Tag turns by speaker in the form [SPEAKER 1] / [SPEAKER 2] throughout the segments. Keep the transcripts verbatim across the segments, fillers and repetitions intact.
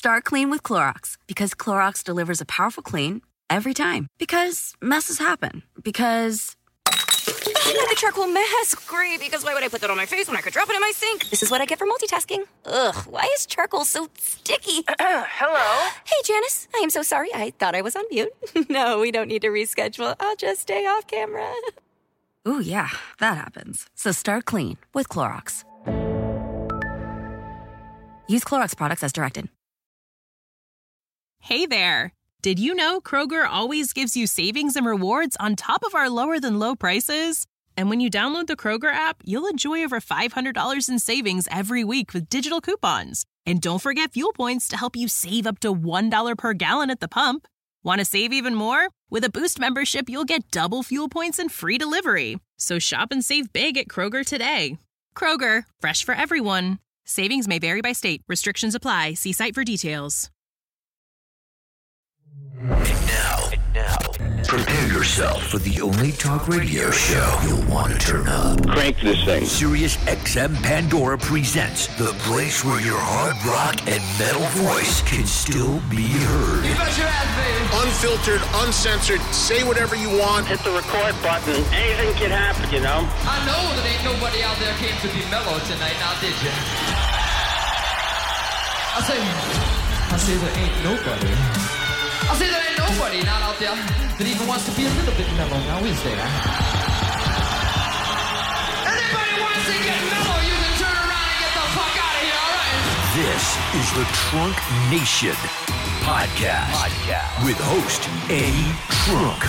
[SPEAKER 1] Start clean with Clorox, because Clorox delivers a powerful clean every time. Because messes happen. Because... I got the charcoal mask. Great, because why would I put that on my face when I could drop it in my sink? This is what I get for multitasking. Ugh, why is charcoal so sticky?
[SPEAKER 2] Hello?
[SPEAKER 1] Hey, Janice. I am so sorry. I thought I was on mute. No, we don't need to reschedule. I'll just stay off camera. Ooh, yeah, that happens. So start clean with Clorox. Use Clorox products as directed.
[SPEAKER 3] Hey there. Did you know Kroger always gives you savings and rewards on top of our lower-than-low prices? And when you download the Kroger app, you'll enjoy over five hundred dollars in savings every week with digital coupons. And don't forget fuel points to help you save up to one dollar per gallon at the pump. Want to save even more? With a Boost membership, you'll get double fuel points and free delivery. So shop and save big at Kroger today. Kroger, fresh for everyone. Savings may vary by state. Restrictions apply. See site for details.
[SPEAKER 4] And now, and now, prepare yourself for the only talk radio show you'll want to turn up.
[SPEAKER 5] Crank this thing.
[SPEAKER 4] Sirius X M Pandora presents the place where your hard rock and metal voice can still be heard.
[SPEAKER 6] You bet your ass, baby.
[SPEAKER 7] Unfiltered, uncensored, say whatever you want.
[SPEAKER 5] Hit the record button. Anything can happen, you know?
[SPEAKER 6] I know that ain't nobody out there came to be mellow tonight, now did you? I say, I say there ain't nobody. I say there ain't nobody not out there that even wants to be a little bit mellow, now is there? Anybody wants to get mellow, you can turn around and get the fuck out of here, all right?
[SPEAKER 4] This is the Trunk Nation podcast, podcast. With host Eddie Trunk.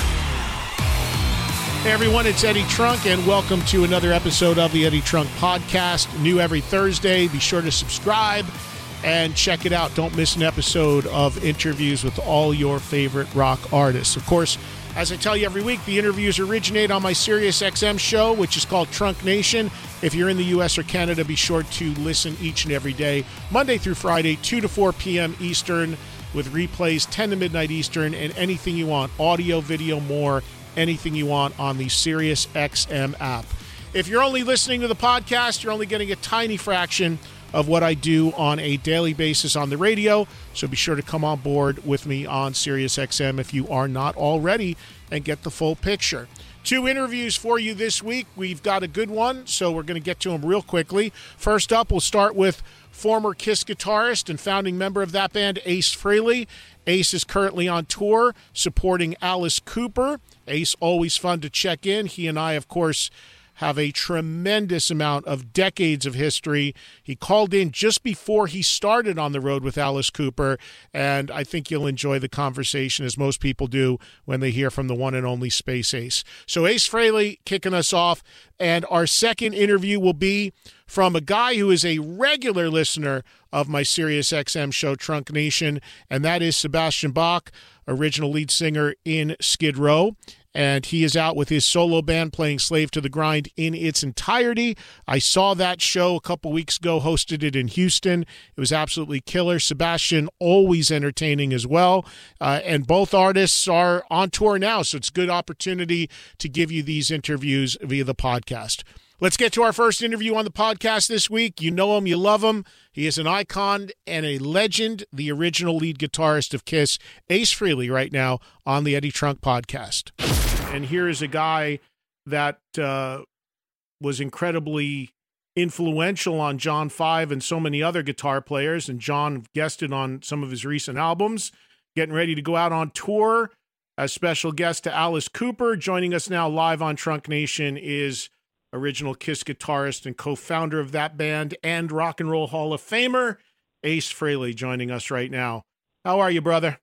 [SPEAKER 8] Hey everyone, it's Eddie Trunk, and welcome to another episode of the Eddie Trunk podcast. New every Thursday. Be sure to subscribe and check it out. Don't miss an episode of interviews with all your favorite rock artists. Of course, as I tell you every week, the interviews originate on my Sirius X M show, which is called Trunk Nation. If you're in the U S or Canada, be sure to listen each and every day, Monday through Friday, two to four p.m. Eastern, with replays ten to midnight Eastern, and anything you want, audio, video, more, anything you want on the Sirius X M app. If you're only listening to the podcast, you're only getting a tiny fraction of what I do on a daily basis on the radio, so be sure to come on board with me on Sirius X M if you are not already and get the full picture. Two interviews for you this week. We've got a good one, so we're going to get to them real quickly. First up, we'll start with former Kiss guitarist and founding member of that band, Ace Frehley. Ace is currently on tour supporting Alice Cooper. Ace, always fun to check in. He and I, of course, have a tremendous amount of decades of history. He called in just before he started on the road with Alice Cooper, and I think you'll enjoy the conversation, as most people do when they hear from the one and only Space Ace. So Ace Frehley kicking us off, and our second interview will be from a guy who is a regular listener of my Sirius X M show, Trunk Nation, and that is Sebastian Bach, original lead singer in Skid Row. And he is out with his solo band playing Slave to the Grind in its entirety. I saw that show a couple weeks ago, hosted it in Houston. It was absolutely killer. Sebastian, always entertaining as well. Uh, and both artists are on tour now, so it's a good opportunity to give you these interviews via the podcast. Let's get to our first interview on the podcast this week. You know him, you love him. He is an icon and a legend, the original lead guitarist of Kiss, Ace Frehley, right now on the Eddie Trunk podcast. And here is a guy that uh, was incredibly influential on John Five and so many other guitar players, and John guested on some of his recent albums, getting ready to go out on tour. As special guest to Alice Cooper. Joining us now live on Trunk Nation is original Kiss guitarist and co-founder of that band and Rock and Roll Hall of Famer, Ace Frehley, joining us right now. How are you, brother?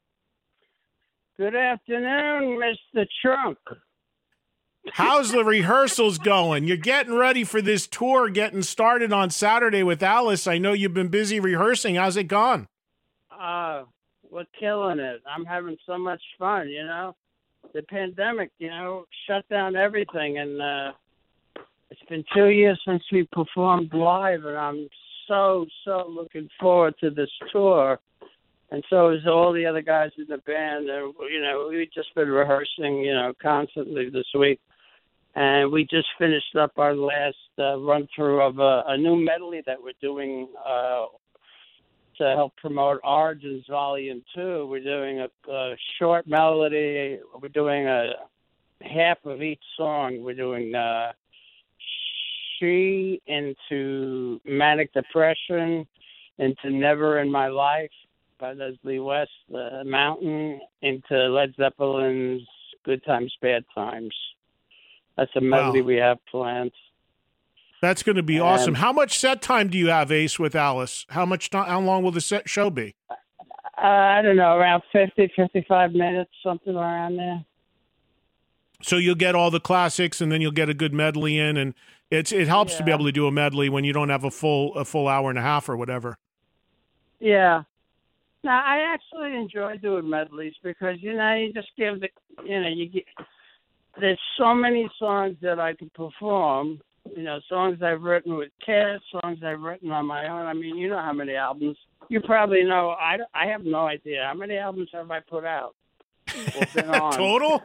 [SPEAKER 9] Good afternoon, Mister Trunk.
[SPEAKER 8] How's the rehearsals going? You're getting ready for this tour, getting started on Saturday with Alice. I know you've been busy rehearsing. How's it gone?
[SPEAKER 9] Uh, we're killing it. I'm having so much fun, you know. The pandemic, you know, shut down everything, and uh, it's been two years since we performed live, and I'm so, so looking forward to this tour. And so is all the other guys in the band. And, you know, we've just been rehearsing, you know, constantly this week. And we just finished up our last uh, run-through of a, a new medley that we're doing uh, to help promote Origins Volume Two. We're doing a, a short melody. We're doing a half of each song. We're doing uh, She into Manic Depression, into Never in My Life by Leslie West, uh, Mountain into Led Zeppelin's Good Times, Bad Times. That's a medley wow. we have planned.
[SPEAKER 8] That's going to be
[SPEAKER 9] and,
[SPEAKER 8] awesome. How much set time do you have, Ace, with Alice? How much? How long will the set show be?
[SPEAKER 9] Uh, I don't know, around fifty, fifty-five minutes, something around there.
[SPEAKER 8] So you'll get all the classics, and then you'll get a good medley in, and it's it helps yeah. to be able to do a medley when you don't have a full a full hour and a half or whatever.
[SPEAKER 9] Yeah. Now I actually enjoy doing medleys because you know you just give the you know you get there's so many songs that I can perform. You know, songs I've written with Kiss, songs I've written on my own. I mean, you know how many albums. You probably know. I, I have no idea. How many albums have I put out? Been on?
[SPEAKER 8] Total?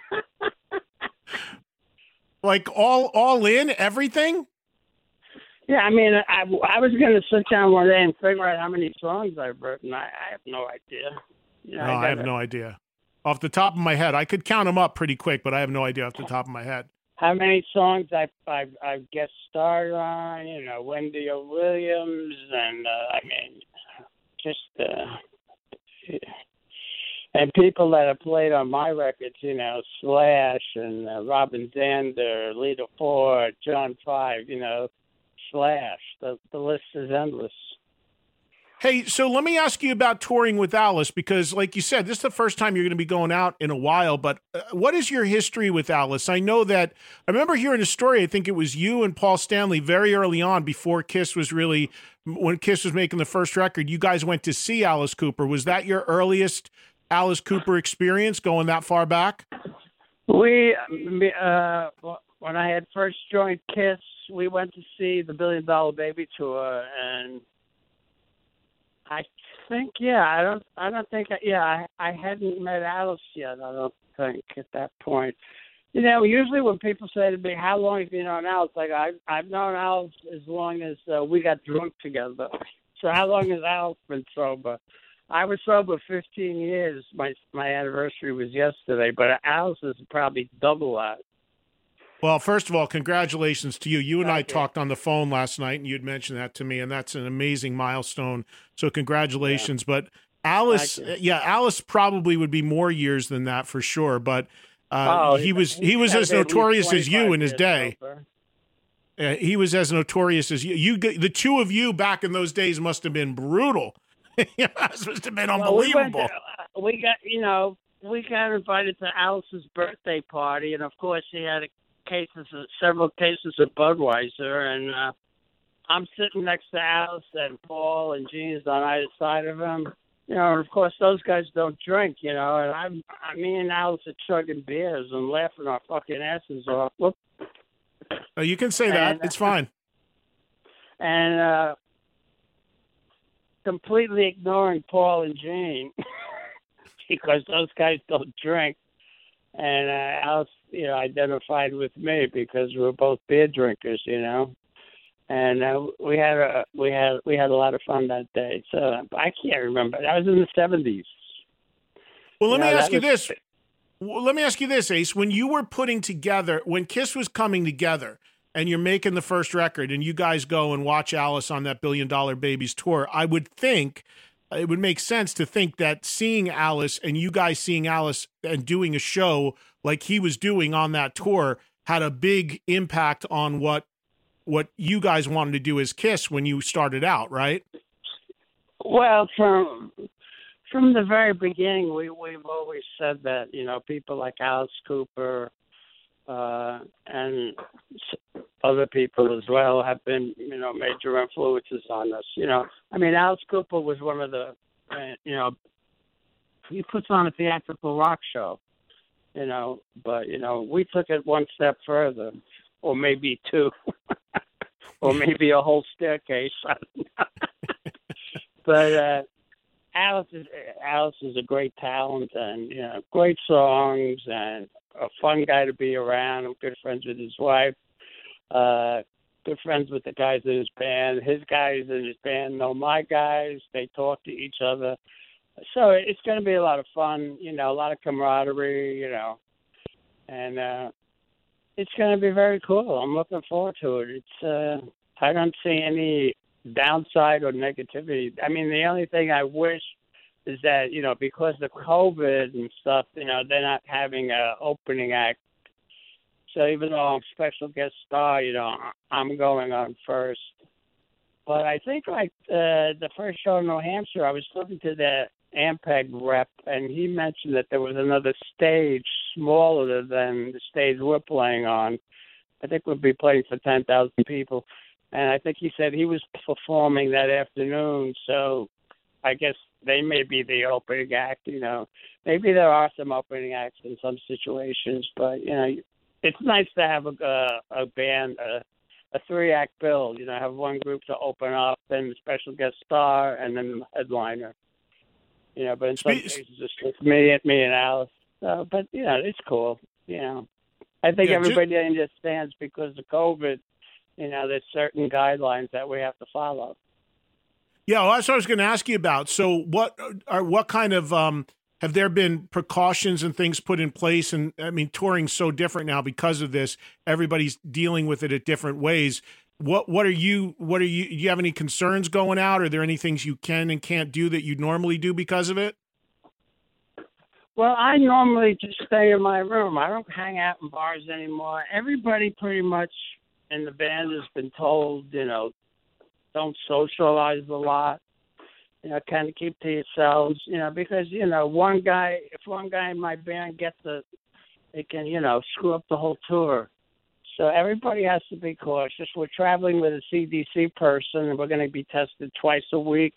[SPEAKER 8] Like all all in, everything?
[SPEAKER 9] Yeah, I mean, I, I was going to sit down one day and figure out how many songs I've written. I, I have no idea. You know,
[SPEAKER 8] no, I,
[SPEAKER 9] gotta,
[SPEAKER 8] I have no idea. Off the top of my head. I could count them up pretty quick, but I have no idea off the top of my head.
[SPEAKER 9] How many songs I've, I've, I've guest starred on, you know, Wendy O. Williams, and, uh, I mean, just, uh, and people that have played on my records, you know, Slash and uh, Robin Zander, Lita Ford, John Five, you know, Slash. The, the list is endless.
[SPEAKER 8] Hey, so let me ask you about touring with Alice, because like you said, this is the first time you're going to be going out in a while, but uh, what is your history with Alice? I know that, I remember hearing a story, I think it was you and Paul Stanley very early on before Kiss was really, when Kiss was making the first record, you guys went to see Alice Cooper. Was that your earliest Alice Cooper experience, going that far back?
[SPEAKER 9] We, uh, when I had first joined Kiss, we went to see the Billion Dollar Baby tour, and I think, yeah, I don't, I don't think, yeah, I, I hadn't met Alice yet. I don't think at that point. You know, usually when people say to me, "How long have you known Alice?" Like I, I've known Alice as long as uh, we got drunk together. So how long has Alice been sober? I was sober fifteen years. My my anniversary was yesterday, but Alice is probably double that.
[SPEAKER 8] Well, first of all, congratulations to you. You and
[SPEAKER 9] Thank
[SPEAKER 8] I
[SPEAKER 9] you.
[SPEAKER 8] talked on the phone last night, and you'd mentioned that to me, and that's an amazing milestone. So congratulations. Yeah. But Alice, yeah, Alice probably would be more years than that for sure. But uh,
[SPEAKER 9] oh,
[SPEAKER 8] he was he was as notorious as you in his day.
[SPEAKER 9] Over.
[SPEAKER 8] Uh, he was as notorious as you. You, the two of you back in those days must have been brutal. It must have been
[SPEAKER 9] well, we, went
[SPEAKER 8] unbelievable.
[SPEAKER 9] to, uh, we got, you know, we got invited to Alice's birthday party, and of course, she had a cases, of, several cases of Budweiser, and uh, I'm sitting next to Alice and Paul and Gene's on either side of him. You know, and of course, those guys don't drink, you know, and I'm, I, me and Alice are chugging beers and laughing our fucking asses off. Whoop.
[SPEAKER 8] Oh, you can say that.
[SPEAKER 9] And,
[SPEAKER 8] it's fine.
[SPEAKER 9] And uh, completely ignoring Paul and Gene because those guys don't drink. And uh, Alice, you know, identified with me because we were both beer drinkers, you know. And uh, we had a we had we had a lot of fun that day. So I can't remember. That was in the seventies.
[SPEAKER 8] Well, let
[SPEAKER 9] you
[SPEAKER 8] me
[SPEAKER 9] know,
[SPEAKER 8] ask you
[SPEAKER 9] was...
[SPEAKER 8] this. Well, let me ask you this, Ace. When you were putting together, when Kiss was coming together, and you're making the first record, and you guys go and watch Alice on that Billion Dollar Babies tour, I would think it would make sense to think that seeing Alice and you guys seeing Alice and doing a show like he was doing on that tour had a big impact on what what you guys wanted to do as Kiss when you started out, right?
[SPEAKER 9] Well, from from the very beginning, we we've always said that, you know, people like Alice Cooper uh, and other people as well have been, you know, major influences on us. You know, I mean, Alice Cooper was one of the, uh, you know, he puts on a theatrical rock show, you know, but, you know, we took it one step further, or maybe two, or maybe a whole staircase. I don't know. But uh, Alice is Alice is a great talent, and you know, great songs, and a fun guy to be around. I'm good friends with his wife. Uh, good friends with the guys in his band. His guys in his band know my guys. They talk to each other. So it's going to be a lot of fun, you know, a lot of camaraderie, you know. And uh, it's going to be very cool. I'm looking forward to it. It's uh, I don't see any downside or negativity. I mean, the only thing I wish is that, you know, because of COVID and stuff, you know, they're not having a opening act. So even though I'm special guest star, you know, I'm going on first. But I think, like, uh, the first show in New Hampshire, I was talking to the Ampeg rep, and he mentioned that there was another stage smaller than the stage we're playing on. I think we'll be playing for ten thousand people. And I think he said he was performing that afternoon, so I guess they may be the opening act, you know. Maybe there are some opening acts in some situations, but, you know, it's nice to have a, a, a band, a, a three-act bill, you know, have one group to open up, then the special guest star, and then the headliner. You know, but in some cases it's just me, me and Alice. So, but, you know, it's cool, you know. I think
[SPEAKER 8] yeah,
[SPEAKER 9] everybody just understands because of COVID, you know, there's certain guidelines that we have to follow.
[SPEAKER 8] Yeah, well, that's what I was going to ask you about. So what are what kind of um, have there been precautions and things put in place? And I mean, touring's so different now because of this. Everybody's dealing with it at different ways. What what are you what are you do you have any concerns going out? Are there any things you can and can't do that you normally do because of it?
[SPEAKER 9] Well, I normally just stay in my room. I don't hang out in bars anymore. Everybody pretty much in the band has been told, you know, don't socialize a lot. You know, kind of keep to yourselves, you know, because, you know, one guy, if one guy in my band gets a, it can, you know, screw up the whole tour. So everybody has to be cautious. We're traveling with a C D C person, and we're going to be tested twice a week.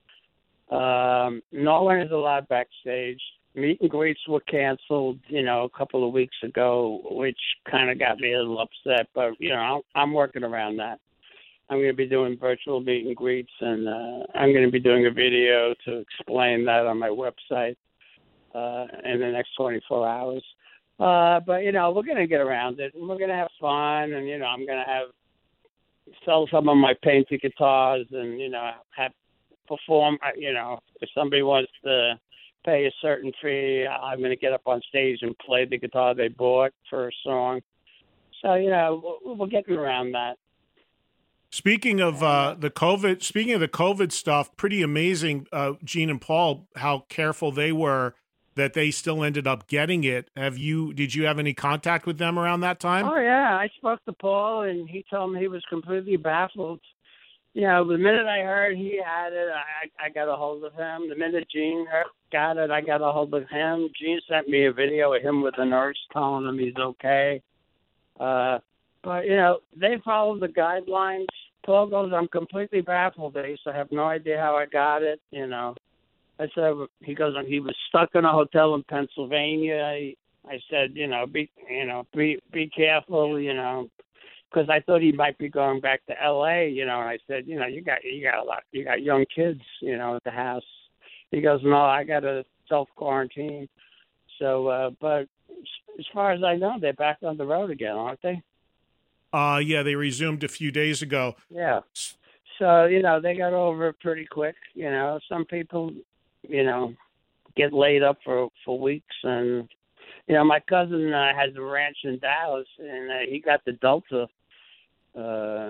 [SPEAKER 9] Um, no one is allowed backstage. Meet and greets were canceled, you know, a couple of weeks ago, which kind of got me a little upset. But, you know, I'm working around that. I'm going to be doing virtual meet and greets, and uh, I'm going to be doing a video to explain that on my website uh, in the next twenty-four hours. Uh, but, you know, we're going to get around it, and we're going to have fun, and, you know, I'm going to have sell some of my painted guitars and, you know, have perform, you know, if somebody wants to pay a certain fee, I'm going to get up on stage and play the guitar they bought for a song. So, you know, we're, we're getting around that.
[SPEAKER 8] Speaking of uh, the COVID, speaking of the COVID stuff, pretty amazing, uh, Gene and Paul, how careful they were that they still ended up getting it. Have you? Did you have any contact with them around that time?
[SPEAKER 9] Oh yeah, I spoke to Paul, and he told me he was completely baffled. You know, the minute I heard he had it, I, I got a hold of him. The minute Gene got it, I got a hold of him. Gene sent me a video of him with a nurse telling him he's okay. Uh, but, you know, they followed the guidelines. Paul goes, I'm completely baffled. Ace. I have no idea how I got it, you know. I said, he goes, he was stuck in a hotel in Pennsylvania. I, I said, you know, be, you know, be, be careful, you know, because I thought he might be going back to L A, you know. And I said, you know, you got, you got a lot, you got young kids, you know, at the house. He goes, no, I got to self quarantine. So, uh, but as far as I know, they're back on the road again, aren't they?
[SPEAKER 8] Uh, yeah, they resumed a few days ago.
[SPEAKER 9] Yeah. So, you know, they got over it pretty quick. You know, some people, you know, get laid up for, for weeks. And, you know, my cousin uh, has a ranch in Dallas, and uh, he got the Delta uh,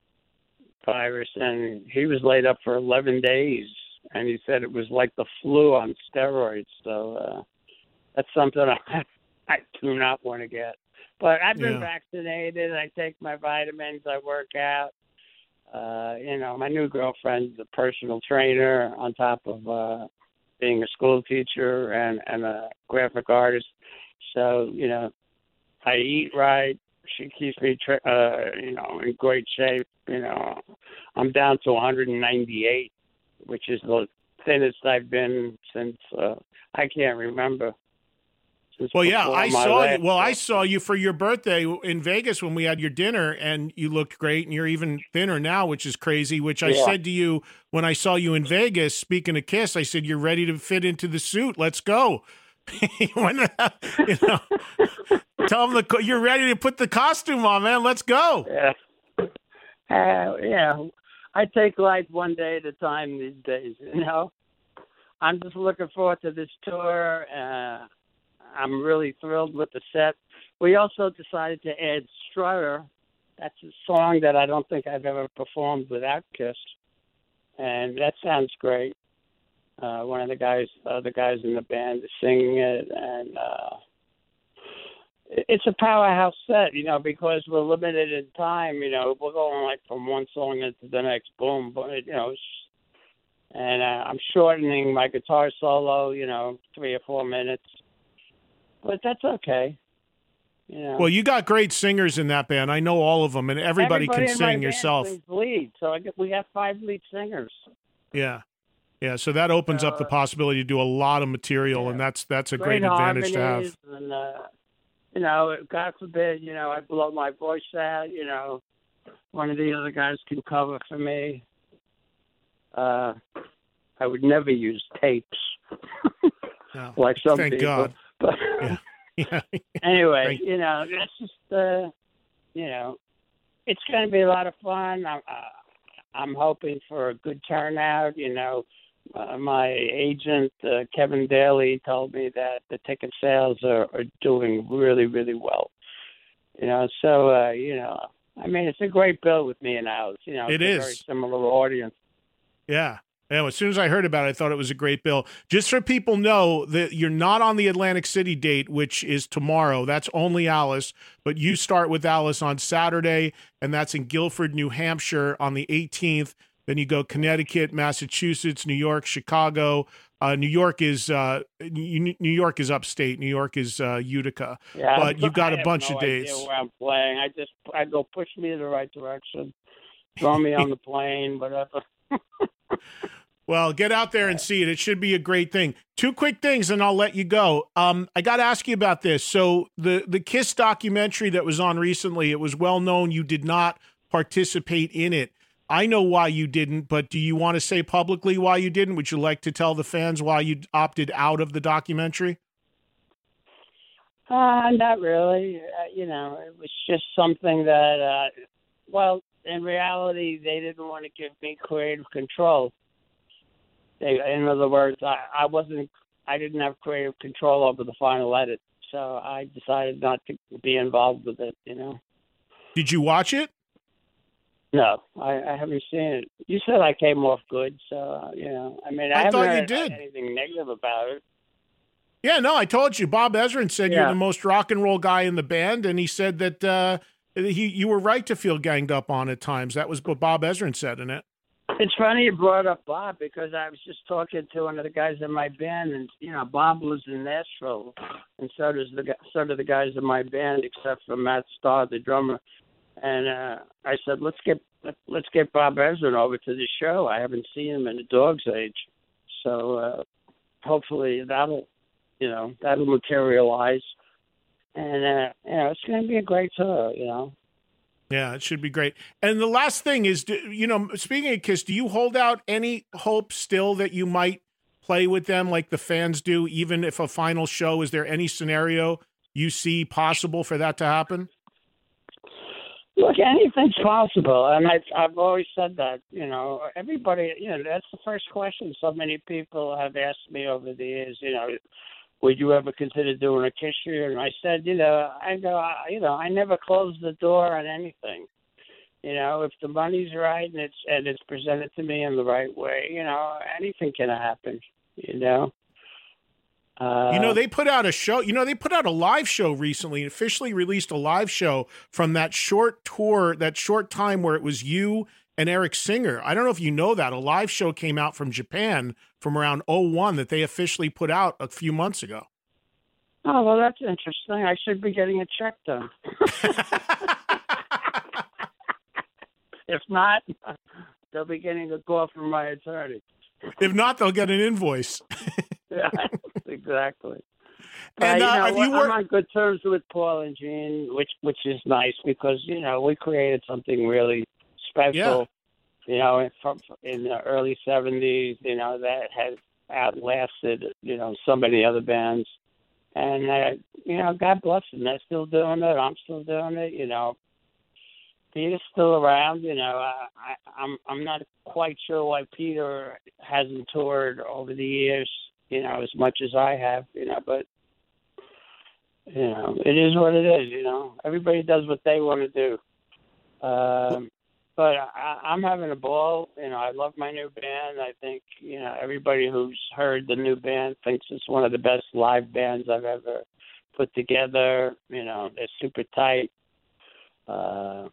[SPEAKER 9] virus, and he was laid up for eleven days. And he said it was like the flu on steroids. So uh, that's something I, I do not want to get. But I've been yeah. vaccinated. I take my vitamins. I work out. Uh, you know, my new girlfriend's a personal trainer on top of uh, being a school teacher and, and a graphic artist. So, you know, I eat right. She keeps me, tra- uh, you know, in great shape. You know, I'm down to one hundred ninety-eight, which is the thinnest I've been since uh, I can't remember.
[SPEAKER 8] Well, yeah, I saw you. Well, I saw you for your birthday in Vegas when we had your dinner, and you looked great, and you're even thinner now, which is crazy, which I yeah. said to you when I saw you in Vegas, speaking of Kiss, I said, you're ready to fit into the suit. Let's go. when, uh, you know, tell them the, you're ready to put the costume on, man. Let's go.
[SPEAKER 9] Yeah. Uh, yeah, I take life one day at a time these days, you know. I'm just looking forward to this tour. Uh, I'm really thrilled with the set. We also decided to add Strutter. That's a song that I don't think I've ever performed without Kiss. And that sounds great. Uh, one of the guys, uh, the guys in the band is singing it. And uh, it's a powerhouse set, you know, because we're limited in time. You know, we're going like from one song into the next, boom, but, you know, it's, and uh, I'm shortening my guitar solo, you know, three or four minutes. But that's okay. You know.
[SPEAKER 8] Well, you got great singers in that band. I know all of them, and everybody,
[SPEAKER 9] everybody
[SPEAKER 8] can
[SPEAKER 9] in my
[SPEAKER 8] sing
[SPEAKER 9] band
[SPEAKER 8] yourself.
[SPEAKER 9] sings lead, so I get, we have five lead singers.
[SPEAKER 8] Yeah, yeah. So that opens
[SPEAKER 9] so,
[SPEAKER 8] up the possibility to do a lot of material,
[SPEAKER 9] yeah.
[SPEAKER 8] and that's that's a
[SPEAKER 9] great,
[SPEAKER 8] great advantage to have.
[SPEAKER 9] And, uh, you know, God forbid, you know, I blow my voice out. You know, one of the other guys can cover for me. Uh, I would never use tapes
[SPEAKER 8] no.
[SPEAKER 9] like some
[SPEAKER 8] Thank
[SPEAKER 9] people.
[SPEAKER 8] God.
[SPEAKER 9] But
[SPEAKER 8] yeah. Yeah.
[SPEAKER 9] anyway,
[SPEAKER 8] Thank
[SPEAKER 9] you know, that's just, uh, you know, it's going to be a lot of fun. I'm, uh, I'm hoping for a good turnout. You know, uh, my agent, uh, Kevin Daly, told me that the ticket sales are, are doing really, really well. You know, so, uh, you know, I mean, it's a great bill with me and Alice. You know,
[SPEAKER 8] it
[SPEAKER 9] it's
[SPEAKER 8] is.
[SPEAKER 9] a very similar audience.
[SPEAKER 8] Yeah. Yeah, as soon as I heard about it, I thought it was a great bill. Just so people know that you're not on the Atlantic City date, which is tomorrow. That's only Alice. But you start with Alice on Saturday, and that's in Guilford, New Hampshire on the eighteenth. Then you go Connecticut, Massachusetts, New York, Chicago. Uh, New York is uh, New York is upstate. New York is uh, Utica.
[SPEAKER 9] Yeah,
[SPEAKER 8] but you've got
[SPEAKER 9] I
[SPEAKER 8] a bunch
[SPEAKER 9] no
[SPEAKER 8] of dates.
[SPEAKER 9] Idea where I'm playing. I just I go push me in the right direction, throw me on the plane, whatever.
[SPEAKER 8] Well, get out there and see it. It should be a great thing. Two quick things, and I'll let you go. Um, I got to ask you about this. So the, the Kiss documentary that was on recently, it was well known you did not participate in it. I know why you didn't, but do you want to say publicly why you didn't? Would you like to tell the fans why you opted out of the documentary?
[SPEAKER 9] Uh, not really. Uh, you know, it was just something that, uh, well, in reality, they didn't want to give me creative control. They, in other words, I, I wasn't, I didn't have creative control over the final edit, so I decided not to be involved with it. You know.
[SPEAKER 8] Did you watch it?
[SPEAKER 9] No, I, I haven't seen it. You said I came off good, so uh, you know. I mean, I,
[SPEAKER 8] I
[SPEAKER 9] haven't
[SPEAKER 8] thought you
[SPEAKER 9] heard
[SPEAKER 8] did.
[SPEAKER 9] anything negative about it.
[SPEAKER 8] Yeah, no, I told you. Bob Ezrin said
[SPEAKER 9] Yeah.
[SPEAKER 8] you're the most rock and roll guy in the band, and he said that uh, he you were right to feel ganged up on at times. That was what Bob Ezrin said in it.
[SPEAKER 9] It's funny you brought up Bob because I was just talking to one of the guys in my band, and you know Bob lives in Nashville, and so does the so do the guys in my band, except for Matt Starr, the drummer. And uh, I said, let's get let's get Bob Ezrin over to the show. I haven't seen him in a dog's age, so uh, hopefully that'll you know that'll materialize, and uh, you know it's going to be a great tour, you know.
[SPEAKER 8] Yeah, it should be great. And the last thing is, you know, speaking of Kiss, do you hold out any hope still that you might play with them like the fans do, even if a final show? Is there any scenario you see possible for that to happen?
[SPEAKER 9] Look, anything's possible, and I've, I've always said that. You know, everybody, you know, that's the first question so many people have asked me over the years, you know, would you ever consider doing a Kiss year? And I said, you know, I go, I, you know, I never close the door on anything. You know, if the money's right and it's and it's presented to me in the right way, you know, anything can happen. You know. Uh,
[SPEAKER 8] you know, they put out a show. You know, they put out a live show recently. Officially released a live show from that short tour, that short time where it was you and Eric Singer. I don't know if you know that. A live show came out from Japan from around oh one that they officially put out a few months ago.
[SPEAKER 9] Oh, well, that's interesting. I should be getting a check done. If not, they'll be getting a call from my attorney.
[SPEAKER 8] If not, they'll get an invoice.
[SPEAKER 9] Yeah, exactly. But,
[SPEAKER 8] And uh,
[SPEAKER 9] you know,
[SPEAKER 8] have you
[SPEAKER 9] I'm
[SPEAKER 8] worked?
[SPEAKER 9] on good terms with Paul and Gene, which which is nice because you know we created something really special.
[SPEAKER 8] Yeah.
[SPEAKER 9] You know, in, from, in the early seventies, you know that has outlasted you know so many other bands, and uh, you know God bless them. They're still doing it. I'm still doing it. You know, Peter's still around. You know, I, I, I'm I'm not quite sure why Peter hasn't toured over the years. You know, as much as I have. You know, but you know, it is what it is. You know, everybody does what they want to do. Um, but I, I'm having a ball. You know, I love my new band. I think you know everybody who's heard the new band thinks it's one of the best live bands I've ever put together. You know, they're super tight. Uh,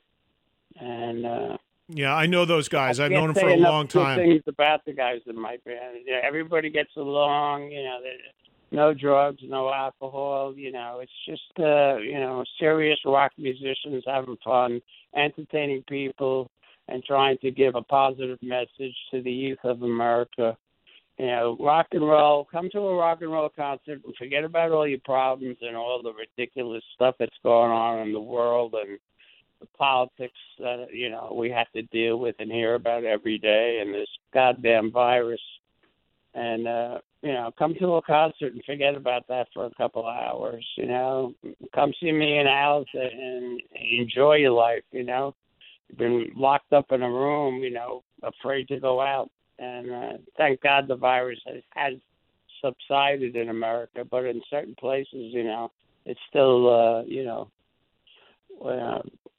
[SPEAKER 9] and uh,
[SPEAKER 8] yeah, I know those guys. I've known them for a long time.
[SPEAKER 9] Things about the guys in my band. You know, everybody gets along. You know, no drugs, no alcohol. You know, it's just uh, you know serious rock musicians having fun, entertaining people, and trying to give a positive message to the youth of America. You know, rock and roll. Come to a rock and roll concert and forget about all your problems and all the ridiculous stuff that's going on in the world and the politics that, you know, we have to deal with and hear about every day, and this goddamn virus. And, uh, you know, come to a concert and forget about that for a couple of hours, you know. Come see me and Alice and enjoy your life, you know. You've been locked up in a room, you know, afraid to go out. And uh, thank God the virus has, has subsided in America, but in certain places, you know, it's still, uh, you know, uh,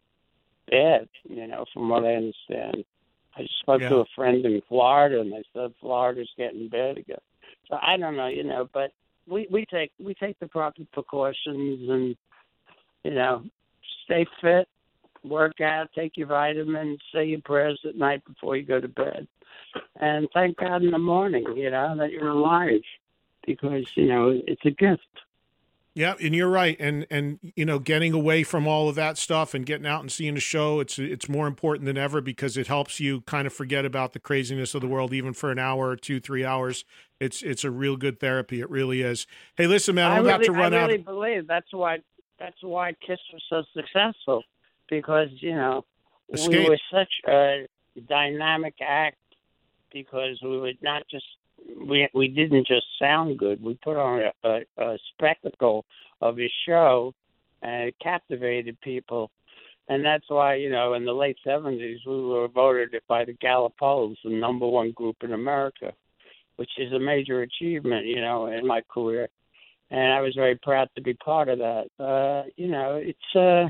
[SPEAKER 9] bad, you know, from what I understand. I just spoke
[SPEAKER 8] yeah.
[SPEAKER 9] to a friend in Florida, and they said Florida's getting bad again. So I don't know, you know, but we, we take we take the proper precautions and, you know, stay fit, work out, take your vitamins, say your prayers at night before you go to bed. And thank God in the morning, you know, that you're alive, because, you know, it's a gift.
[SPEAKER 8] Yeah, and you're right. And, and you know, getting away from all of that stuff and getting out and seeing a show, it's it's more important than ever, because it helps you kind of forget about the craziness of the world, even for an hour or two, three hours. It's it's a real good therapy. It really is. Hey, listen, man, I'm
[SPEAKER 9] I
[SPEAKER 8] about
[SPEAKER 9] really,
[SPEAKER 8] to run
[SPEAKER 9] I
[SPEAKER 8] out.
[SPEAKER 9] really believe that's why that's why Kiss was so successful, because, you know,
[SPEAKER 8] Escape.
[SPEAKER 9] we were such a dynamic act, because we would not just we we didn't just sound good. We put on a, a, a spectacle of a show, and it captivated people. And that's why, you know, in the late seventies, we were voted by the Gallup polls the number one group in America, which is a major achievement, you know, in my career. And I was very proud to be part of that. Uh, you know, it's uh,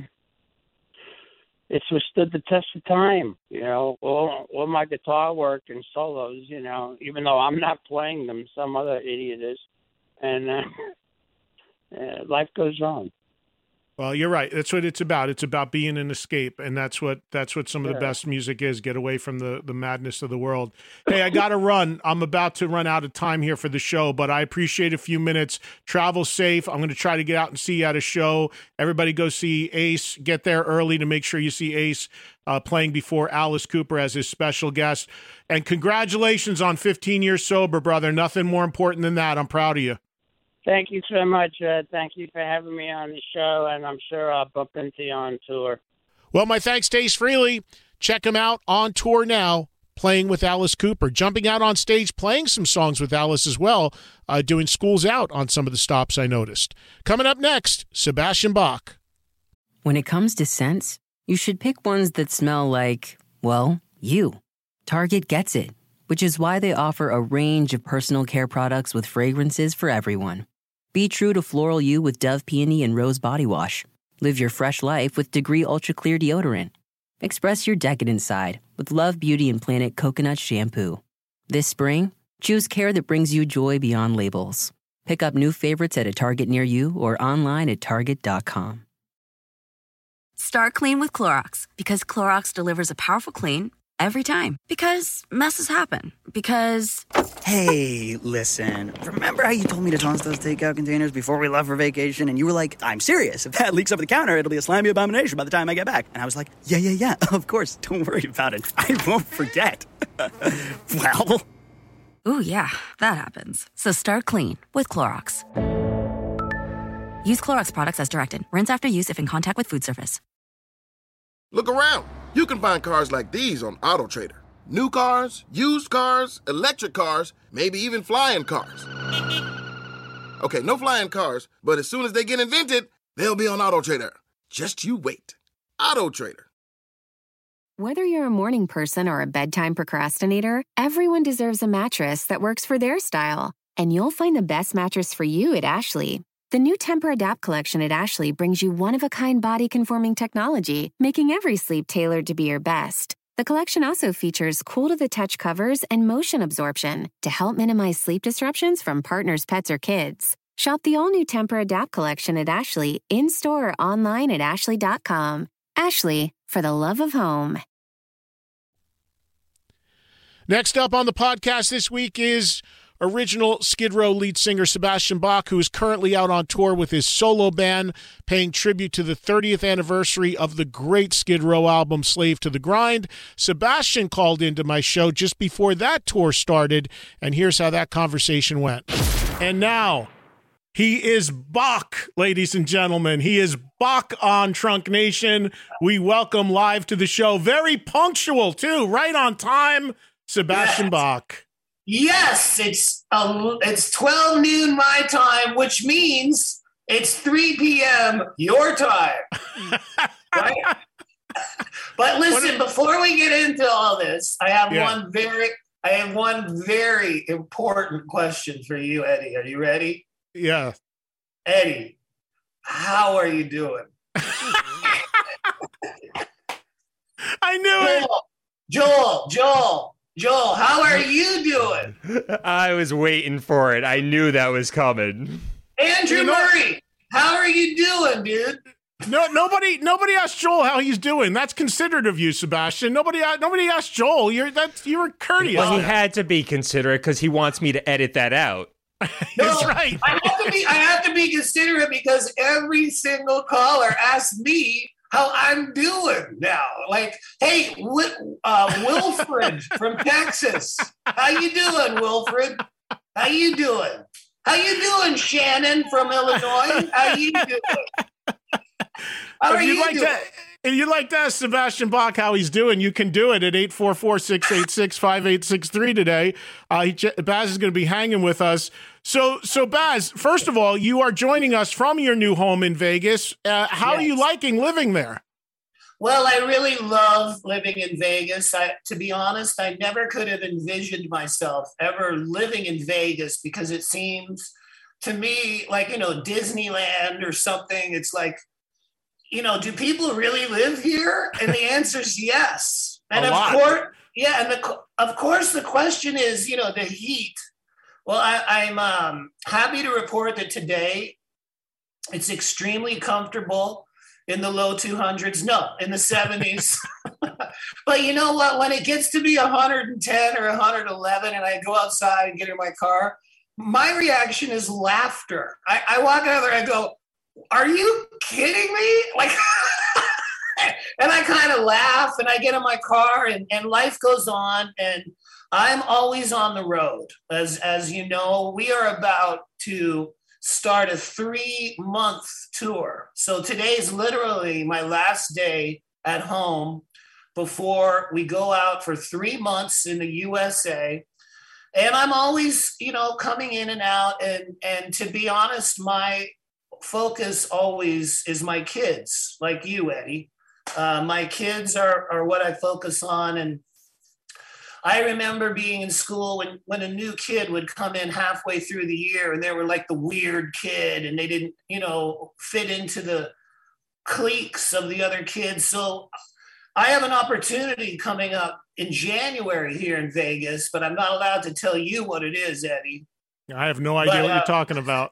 [SPEAKER 9] it's withstood the test of time, you know. All, all my guitar work and solos, you know, even though I'm not playing them, some other idiot is. And uh, uh, life goes on.
[SPEAKER 8] Well, you're right. That's what it's about. It's about being an escape, and that's what that's what some of the best music is. Get away from the, the madness of the world. Hey, I got to run. I'm about to run out of time here for the show, but I appreciate a few minutes. Travel safe. I'm going to try to get out and see you at a show. Everybody go see Ace. Get there early to make sure you see Ace uh, playing before Alice Cooper as his special guest. And congratulations on fifteen years sober, brother. Nothing more important than that. I'm proud of you.
[SPEAKER 9] Thank you so much. Uh, thank you for having me on the show, and I'm sure I'll bump into you on tour.
[SPEAKER 8] Well, my thanks to Ace Frehley. Check him out on tour now, playing with Alice Cooper, jumping out on stage, playing some songs with Alice as well, uh, doing Schools Out on some of the stops I noticed. Coming up next, Sebastian Bach.
[SPEAKER 2] When it comes to scents, you should pick ones that smell like, well, you. Target gets it, which is why they offer a range of personal care products with fragrances for everyone. Be true to floral you with Dove Peony and Rose Body Wash. Live your fresh life with Degree Ultra Clear Deodorant. Express your decadent side with Love Beauty and Planet Coconut Shampoo. This spring, choose care that brings you joy beyond labels. Pick up new favorites at a Target near you or online at target dot com.
[SPEAKER 1] Start clean with Clorox, because Clorox delivers a powerful clean every time. Because messes happen. Because...
[SPEAKER 10] Hey, listen. Remember how you told me to toss those takeout containers before we left for vacation? And you were like, I'm serious. If that leaks over the counter, it'll be a slimy abomination by the time I get back. And I was like, yeah, yeah, yeah, of course. Don't worry about it. I won't forget. Well...
[SPEAKER 1] Ooh, yeah, that happens. So start clean with Clorox. Use Clorox products as directed. Rinse after use if in contact with food surface.
[SPEAKER 7] Look around. You can find cars like these on AutoTrader. New cars, used cars, electric cars, maybe even flying cars. Okay, no flying cars, but as soon as they get invented, they'll be on AutoTrader. Just you wait. AutoTrader.
[SPEAKER 11] Whether you're a morning person or a bedtime procrastinator, everyone deserves a mattress that works for their style. And you'll find the best mattress for you at Ashley. The new Temper-Adapt collection at Ashley brings you one-of-a-kind body-conforming technology, making every sleep tailored to be your best. The collection also features cool-to-the-touch covers and motion absorption to help minimize sleep disruptions from partners, pets, or kids. Shop the all-new Temper-Adapt collection at Ashley, in-store or online at ashley dot com. Ashley, for the love of home.
[SPEAKER 8] Next up on the podcast this week is original Skid Row lead singer Sebastian Bach, who is currently out on tour with his solo band, paying tribute to the thirtieth anniversary of the great Skid Row album, Slave to the Grind. Sebastian called into my show just before that tour started, and here's how that conversation went. And now, he is Bach, ladies and gentlemen. He is Bach on Trunk Nation. We welcome live to the show, very punctual too, right on time, Sebastian
[SPEAKER 12] yes.
[SPEAKER 8] Bach.
[SPEAKER 12] Yes, it's um, it's twelve noon my time, which means it's three p.m. your time, right? But listen, before we get into all this, I have yeah. one very, I have one very important question for you, Eddie. Are you ready?
[SPEAKER 8] Yeah.
[SPEAKER 12] Eddie, how are you doing?
[SPEAKER 8] I knew
[SPEAKER 12] Joel,
[SPEAKER 8] it.
[SPEAKER 12] Joel, Joel, Joel, how are you doing?
[SPEAKER 13] I was waiting for it. I knew that was coming.
[SPEAKER 12] Andrew
[SPEAKER 8] you know,
[SPEAKER 12] Murray, how are you doing, dude?
[SPEAKER 8] No, nobody, nobody asked Joel how he's doing. That's considerate of you, Sebastian. Nobody, nobody asked Joel. You're that's you were courteous.
[SPEAKER 13] Well, he had to be considerate because he wants me to edit that out.
[SPEAKER 12] No,
[SPEAKER 8] That's right.
[SPEAKER 12] I have to be. I have to be considerate because every single caller asks me how I'm doing now. Like, hey, uh, Wilfred from Texas, how you doing, Wilfred? How you doing? How you doing, Shannon from Illinois? How you doing? How
[SPEAKER 8] if
[SPEAKER 12] are
[SPEAKER 8] you'd
[SPEAKER 12] you
[SPEAKER 8] like
[SPEAKER 12] doing?
[SPEAKER 8] to, if you'd like to ask Sebastian Bach how he's doing, you can do it at eight four four, six eight six, five eight six three today. Uh, he, Baz is going to be hanging with us. So, so Baz, first of all, you are joining us from your new home in Vegas. Uh, how yes. are you liking living there?
[SPEAKER 12] Well, I really love living in Vegas. I, to be honest, I never could have envisioned myself ever living in Vegas because it seems to me like, you know, Disneyland or something. It's like, you know, do people really live here? And the answer is yes. And
[SPEAKER 8] A
[SPEAKER 12] of
[SPEAKER 8] lot.
[SPEAKER 12] course, yeah. And the, of course, the question is, you know, the heat. Well, I, I'm um, happy to report that today it's extremely comfortable in the low two hundreds. No, in the seventies. But you know what? When it gets to be one hundred ten or one hundred eleven and I go outside and get in my car, my reaction is laughter. I, I walk out there and I go, are you kidding me? Like, and I kind of laugh and I get in my car and, and life goes on. And I'm always on the road. As, as you know, we are about to start a three-month tour. So today is literally my last day at home before we go out for three months in the U S A. And I'm always, you know, coming in and out. And, and to be honest, my focus always is my kids, like you, Eddie. Uh, my kids are, are what I focus on. And I remember being in school when, when a new kid would come in halfway through the year and they were like the weird kid and they didn't, you know, fit into the cliques of the other kids. So I have an opportunity coming up in January here in Vegas, but I'm not allowed to tell you what it is, Eddie.
[SPEAKER 8] I have no idea
[SPEAKER 12] but,
[SPEAKER 8] what
[SPEAKER 12] uh,
[SPEAKER 8] you're talking about.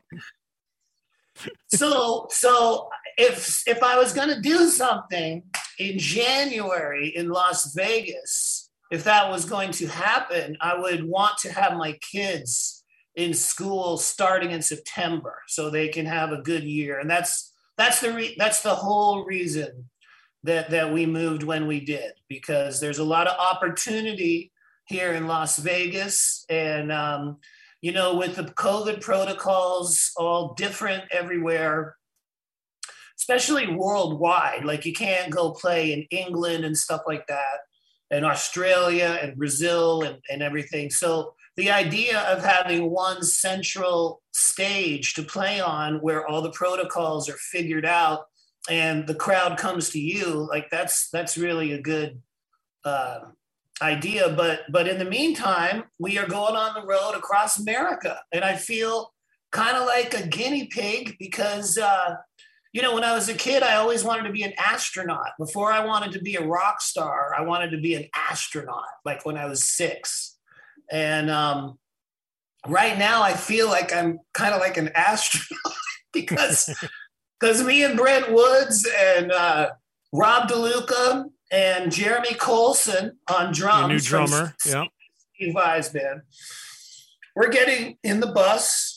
[SPEAKER 12] so, so if, if I was going to do something in January in Las Vegas, if that was going to happen, I would want to have my kids in school starting in September so they can have a good year. And that's, that's the, re- that's the whole reason that, that we moved when we did, because there's a lot of opportunity here in Las Vegas. And, um, you know, with the COVID protocols all different everywhere, especially worldwide, like you can't go play in England and stuff like that, and Australia and Brazil and, and everything. So the idea of having one central stage to play on where all the protocols are figured out and the crowd comes to you, like that's, that's really a good, uh, idea. But but in the meantime, we are going on the road across America, and I feel kind of like a guinea pig because, uh, you know, when I was a kid, I always wanted to be an astronaut. Before I wanted to be a rock star, I wanted to be an astronaut, like when I was six. And um, right now, I feel like I'm kind of like an astronaut because because me and Brent Woods and uh, Rob DeLuca and Jeremy Colson on drums,
[SPEAKER 8] your new drummer, yeah,
[SPEAKER 12] Steve Vai's band, we're getting in the bus.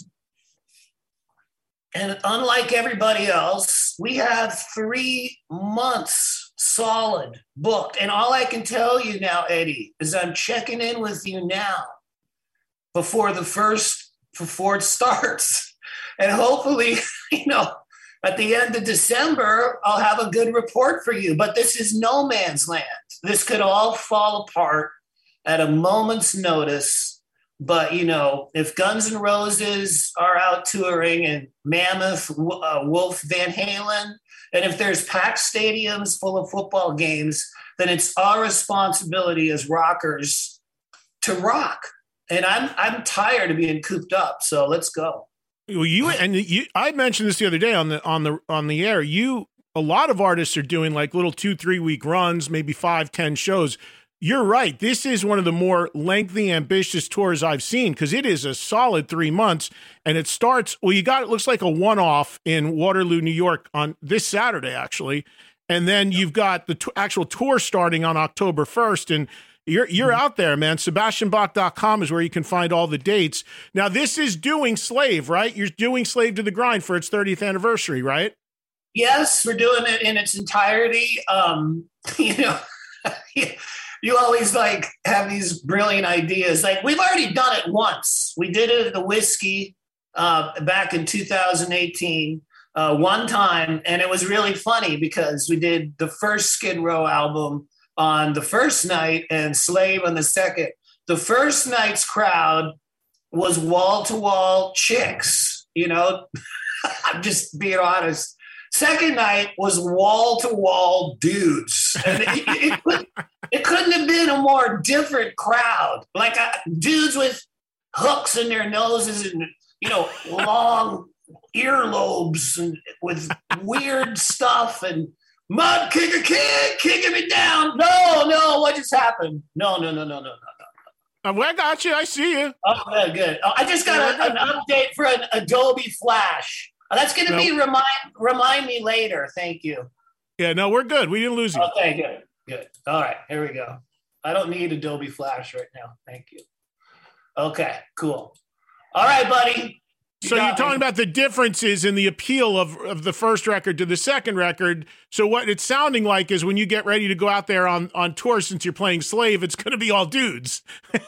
[SPEAKER 12] And unlike everybody else, we have three months solid booked. And all I can tell you now, Eddie, is I'm checking in with you now before the first, before it starts. And hopefully, you know, at the end of December, I'll have a good report for you. But this is no man's land. This could all fall apart at a moment's notice. But, you know, if Guns N' Roses are out touring and Mammoth, uh, Wolf Van Halen, and if there's packed stadiums full of football games, then it's our responsibility as rockers to rock. And I'm I'm tired of being cooped up. So let's go.
[SPEAKER 8] Well, you and you, I mentioned this the other day on the on the on the air. You, a lot of artists are doing like little two, three week runs, maybe five, ten shows. You're right. This is one of the more lengthy, ambitious tours I've seen because it is a solid three months. And it starts, well, you got, it looks like a one-off in Waterloo, New York on this Saturday, actually. And then you've got the t- actual tour starting on October first. And you're you're mm-hmm. out there, man. Sebastian Bach dot com is where you can find all the dates. Now, this is doing Slave, right? You're doing Slave to the Grind for its thirtieth anniversary, right?
[SPEAKER 12] Yes, we're doing it in its entirety. Um, you know, you always like have these brilliant ideas. Like we've already done it once. We did it at the Whiskey uh, back in two thousand eighteen, uh, one time. And it was really funny because we did the first Skid Row album on the first night and Slave on the second. The first night's crowd was wall-to-wall chicks, you know, I'm just being honest. Second night was wall-to-wall dudes. And it, it, it, it couldn't have been a more different crowd. Like uh, dudes with hooks in their noses and, you know, long earlobes and with weird stuff and mud kicker kid kicking me down. No, no, what just happened? No, no, no, no, no, no, no.
[SPEAKER 8] Well, I got you. I see you.
[SPEAKER 12] Oh, good, good. Oh, I just got a, an update for an Adobe Flash. That's going to
[SPEAKER 8] no.
[SPEAKER 12] be remind remind me later. Thank you.
[SPEAKER 8] Yeah, no, we're good. We didn't lose you.
[SPEAKER 12] Okay, good, good. All right, here we go. I don't need Adobe Flash right now. Thank you. Okay, cool. All right, buddy. You
[SPEAKER 8] so you're
[SPEAKER 12] me.
[SPEAKER 8] talking about the differences in the appeal of, of the first record to the second record. So what it's sounding like is when you get ready to go out there on, on tour, since you're playing Slave, it's going to be all dudes.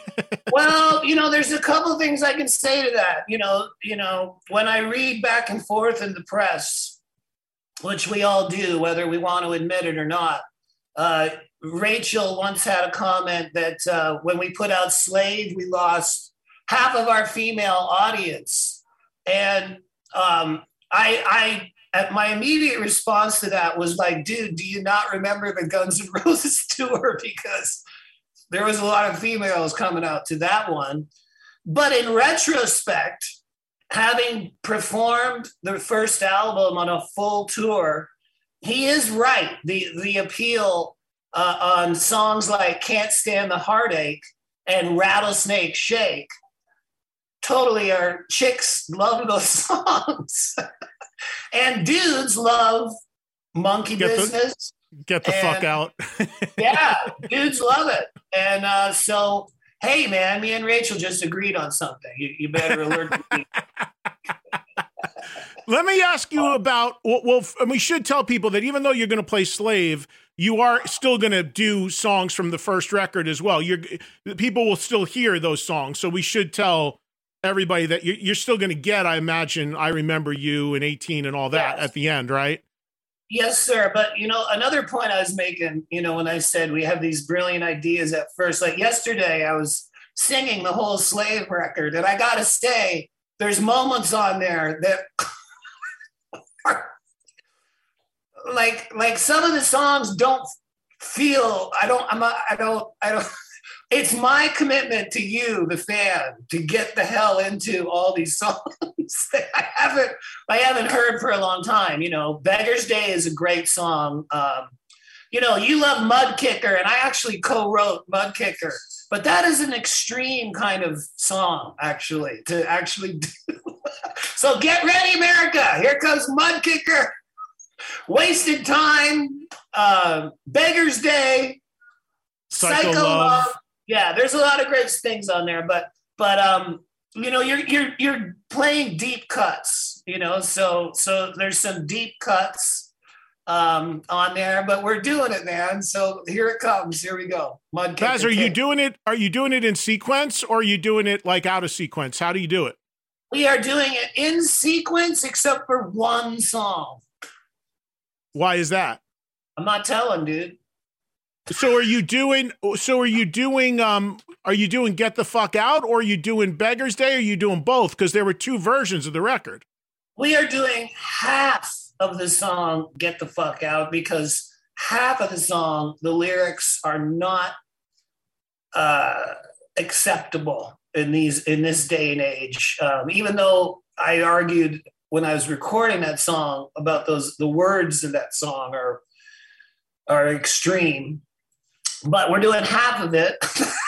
[SPEAKER 12] Well, you know, there's a couple things I can say to that. You know, you know, when I read back and forth in the press, which we all do, whether we want to admit it or not, uh, Rachel once had a comment that uh, when we put out Slave, we lost half of our female audience. And um, I, I, my immediate response to that was like, dude, do you not remember the Guns N' Roses tour? Because there was a lot of females coming out to that one. But in retrospect, having performed the first album on a full tour, he is right. The, the appeal uh, on songs like Can't Stand the Heartache and Rattlesnake Shake totally are. Chicks love those songs. And dudes love Monkey
[SPEAKER 8] get
[SPEAKER 12] Business.
[SPEAKER 8] The, get the
[SPEAKER 12] and,
[SPEAKER 8] fuck out.
[SPEAKER 12] Yeah, dudes love it. And uh, so, hey, man, me and Rachel just agreed on something. You, you better alert me.
[SPEAKER 8] Let me ask you about, well, well, and we should tell people that even though you're going to play Slave, you are still going to do songs from the first record as well. You're people will still hear those songs. So we should tell everybody that you're, you're still going to get, I imagine, I Remember You and eighteen and all that yes. at the end, right?
[SPEAKER 12] Yes, sir. But, you know, another point I was making, you know, when I said we have these brilliant ideas at first, like yesterday I was singing the whole Slave record, and I got to say, there's moments on there that are like, like some of the songs don't feel, I don't, I'm not, I don't, I don't, it's my commitment to you, the fan, to get the hell into all these songs that I haven't, I haven't heard for a long time. You know, Beggar's Day is a great song. Um, you know, you love Mud Kicker, and I actually co-wrote Mud Kicker, but that is an extreme kind of song, actually, to actually do. So get ready, America. Here comes Mud Kicker. Wasted Time, uh, Beggar's Day,
[SPEAKER 8] Psycho,
[SPEAKER 12] Psycho
[SPEAKER 8] Love.
[SPEAKER 12] Love. Yeah, there's a lot of great things on there, but but um, you know, you're you're you're playing deep cuts, you know, so so there's some deep cuts um on there, but we're doing it, man. So here it comes. Here we go. Mud Kicker.
[SPEAKER 8] Baz, are you doing it? Are you doing it in sequence, or are you doing it like out of sequence? How do you do it?
[SPEAKER 12] We are doing it in sequence, except for one song.
[SPEAKER 8] Why is that?
[SPEAKER 12] I'm not telling, dude.
[SPEAKER 8] So are you doing, so are you doing, um, are you doing Get the Fuck Out, or are you doing Beggar's Day, or are you doing both? Because there were two versions of the record.
[SPEAKER 12] We are doing half of the song Get the Fuck Out, because half of the song, the lyrics are not uh, acceptable in these, in this day and age. Um, even though I argued when I was recording that song about those, the words of that song are, are extreme. But we're doing half of it.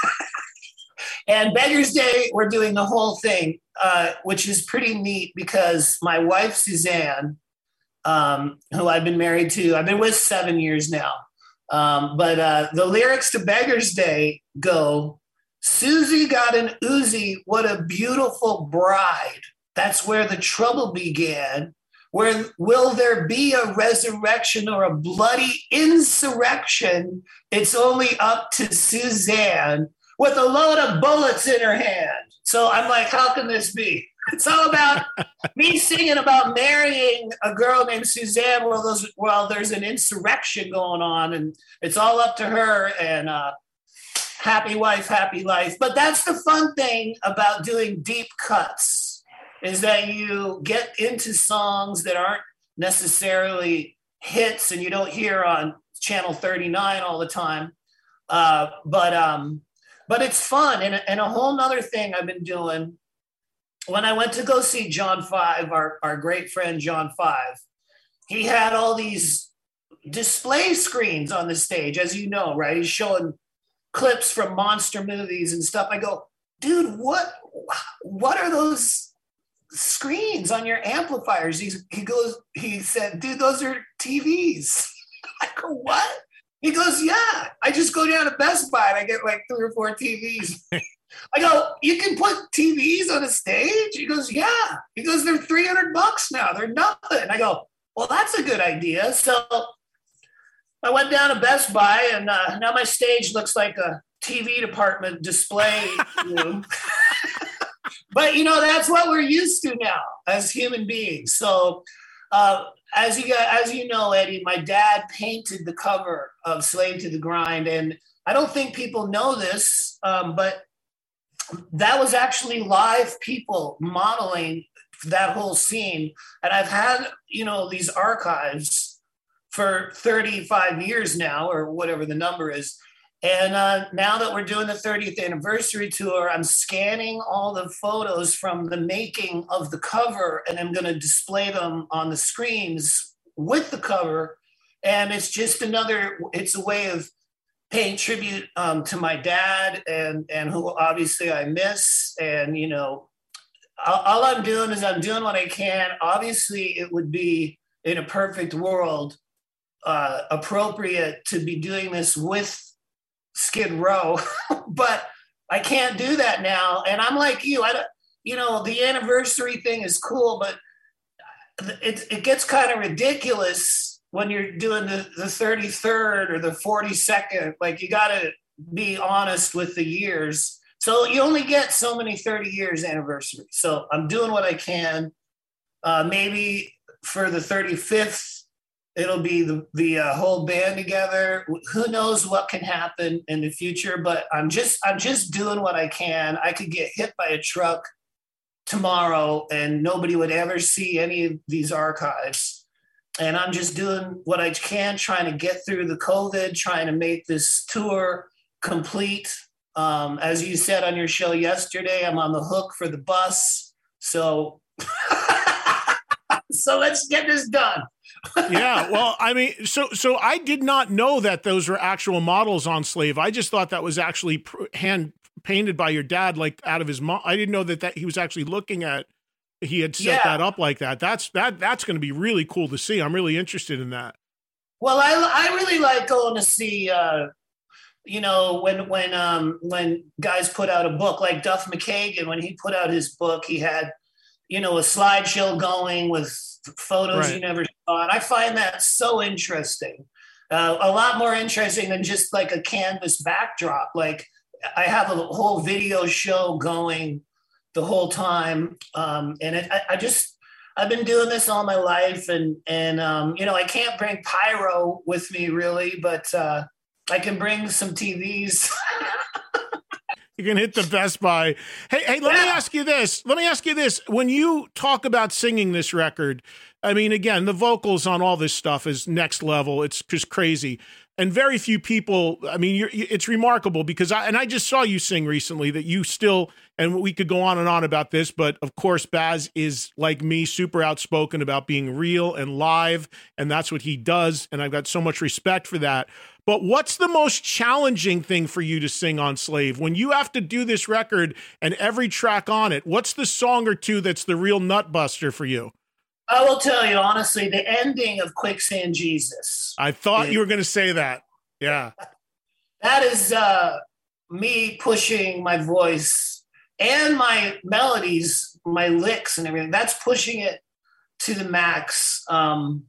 [SPEAKER 12] And Beggar's Day, we're doing the whole thing, uh, which is pretty neat because my wife, Suzanne, um, who I've been married to, I've been with seven years now. Um, but uh, the lyrics to Beggar's Day go, Susie got an Uzi, what a beautiful bride. That's where the trouble began. Where will there be a resurrection or a bloody insurrection? It's only up to Suzanne with a load of bullets in her hand. So I'm like, how can this be? It's all about me singing about marrying a girl named Suzanne while, those, while there's an insurrection going on, and it's all up to her, and uh, happy wife, happy life. But that's the fun thing about doing deep cuts, is that you get into songs that aren't necessarily hits and you don't hear on Channel thirty-nine all the time. Uh, but um, but it's fun. And, and a whole nother thing I've been doing, when I went to go see John Five, our, our great friend John Five, he had all these display screens on the stage, as you know, right? He's showing clips from monster movies and stuff. I go, dude, what, what are those screens on your amplifiers? He's, he goes, he said, dude, those are T Vs. I go, what? He goes, yeah, I just go down to Best Buy and I get like three or four T Vs. I go, you can put T Vs on a stage? He goes, yeah. He goes, they're three hundred bucks now. They're nothing. I go, well, that's a good idea. So I went down to Best Buy, and uh, now my stage looks like a T V department display room. But, you know, that's what we're used to now as human beings. So uh, as you as you know, Eddie, my dad painted the cover of Slave to the Grind. And I don't think people know this, um, but that was actually live people modeling that whole scene. And I've had, you know, these archives for thirty-five years now, or whatever the number is. And uh, now that we're doing the thirtieth anniversary tour, I'm scanning all the photos from the making of the cover, and I'm going to display them on the screens with the cover. And it's just another, it's a way of paying tribute um, to my dad, and, and who obviously I miss. And, you know, all, all I'm doing is I'm doing what I can. Obviously, it would be, in a perfect world, uh, appropriate to be doing this with Skid Row, but I can't do that now. And I'm like you, I don't, you know, the anniversary thing is cool, but it it gets kind of ridiculous when you're doing the, the thirty-third or the forty-second. Like, you got to be honest with the years. So you only get so many thirty years anniversary. So I'm doing what I can. Uh, maybe for the thirty-fifth, it'll be the, the uh, whole band together. Who knows what can happen in the future, but I'm just, I'm just doing what I can. I could get hit by a truck tomorrow and nobody would ever see any of these archives. and I'm just doing what I can, trying to get through the COVID, trying to make this tour complete. Um, as you said on your show yesterday, I'm on the hook for the bus. So, so let's get this done.
[SPEAKER 8] Yeah, well, I mean, so so I did not know that those were actual models on Slave. I just thought that was actually pr- hand painted by your dad, like out of his mom. I didn't know that that he was actually looking at. He had set
[SPEAKER 12] Yeah.
[SPEAKER 8] that up like that. That's that. That's going to be really cool to see. I'm really interested in that.
[SPEAKER 12] Well, I I really like going to see, uh, you know, when when um, when guys put out a book like Duff McKagan, when he put out his book, he had, you know, a slideshow going with photos
[SPEAKER 8] Right.
[SPEAKER 12] you never saw. And I find that so interesting, uh, a lot more interesting than just like a canvas backdrop. Like I have a whole video show going the whole time. Um, and it, I, I just, I've been doing this all my life, and, and um, you know, I can't bring pyro with me really, but uh, I can bring some T Vs.
[SPEAKER 8] You can hit the Best Buy. Hey, hey, let me ask you this. Let me ask you this. When you talk about singing this record, I mean, again, the vocals on all this stuff is next level. It's just crazy. And very few people, I mean, you're, it's remarkable because I, and I just saw you sing recently that you still, and we could go on and on about this, but of course, Baz is like me, super outspoken about being real and live. And that's what he does. And I've got so much respect for that. But what's the most challenging thing for you to sing on Slave? When you have to do this record and every track on it, what's the song or two that's the real nut buster for you?
[SPEAKER 12] I will tell you, honestly, the ending of Quicksand Jesus.
[SPEAKER 8] I thought you were going to say that. Yeah.
[SPEAKER 12] That is uh, me pushing my voice and my melodies, my licks and everything. That's pushing it to the max. Um,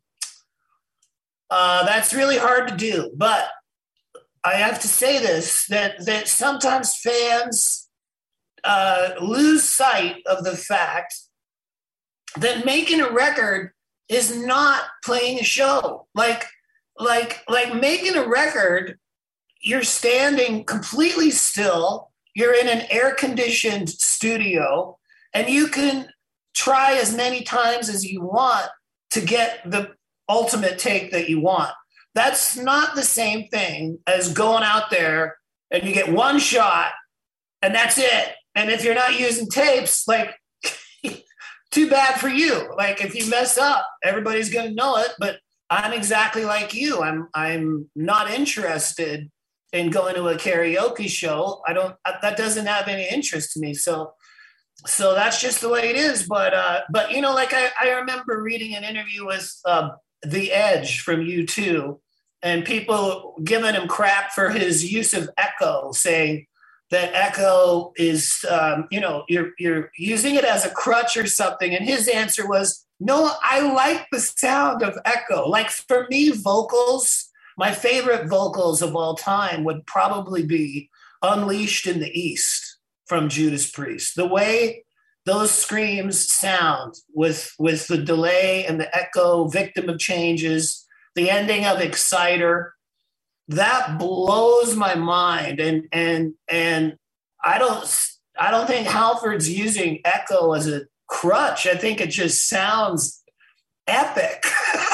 [SPEAKER 12] uh, that's really hard to do. But I have to say this, that, that sometimes fans uh, lose sight of the fact that making a record is not playing a show. Like, like, like making a record, you're standing completely still, you're in an air-conditioned studio, and you can try as many times as you want to get the ultimate take that you want. That's not the same thing as going out there and you get one shot and that's it. And if you're not using tapes, like, too bad for you. Like if you mess up, everybody's going to know it. But I'm exactly like you. I'm I'm not interested in going to a karaoke show. I don't. That doesn't have any interest to me. So so that's just the way it is. But uh, but you know, like I, I remember reading an interview with uh, The Edge from U two, and people giving him crap for his use of echo, saying that echo is, um, you know, you're you're using it as a crutch or something. And his answer was, no, I like the sound of echo. Like for me, vocals, my favorite vocals of all time would probably be Unleashed in the East from Judas Priest. The way those screams sound with, with the delay and the echo, Victim of Changes, the ending of Exciter, that blows my mind. And and and I don't I don't think Halford's using echo as a crutch. I think it just sounds epic.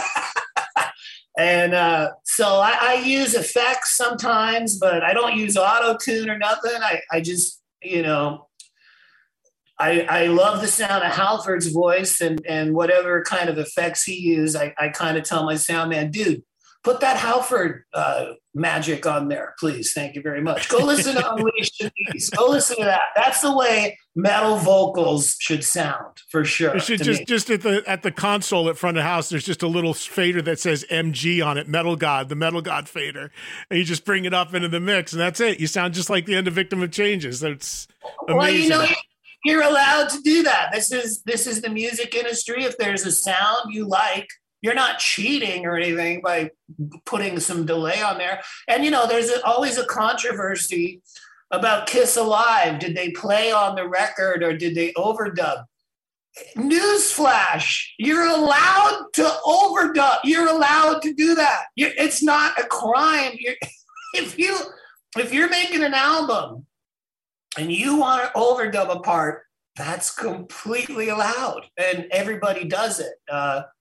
[SPEAKER 12] And uh, so I, I use effects sometimes, but I don't use auto-tune or nothing. I, I just, you know, I I love the sound of Halford's voice, and and whatever kind of effects he used, I, I kind of tell my sound man, dude, put that Halford uh, magic on there, please. Thank you very much. Go listen to Unleashed in the East. Go listen to that. That's the way metal vocals should sound, for sure.
[SPEAKER 8] It should just me. just at the at the console at front of the house, there's just a little fader that says M G on it, Metal God, the Metal God fader, and you just bring it up into the mix, and that's it. You sound just like the end of Victim of Changes. That's amazing.
[SPEAKER 12] Well, you know, you're allowed to do that. This is this is the music industry. If there's a sound you like, you're not cheating or anything by putting some delay on there. And, you know, there's always a controversy about Kiss Alive. Did they play on the record or did they overdub? Newsflash, you're allowed to overdub. You're allowed to do that. You're, it's not a crime. You're, if, you, if you're making an album and you want to overdub a part, that's completely allowed. And everybody does it. Uh,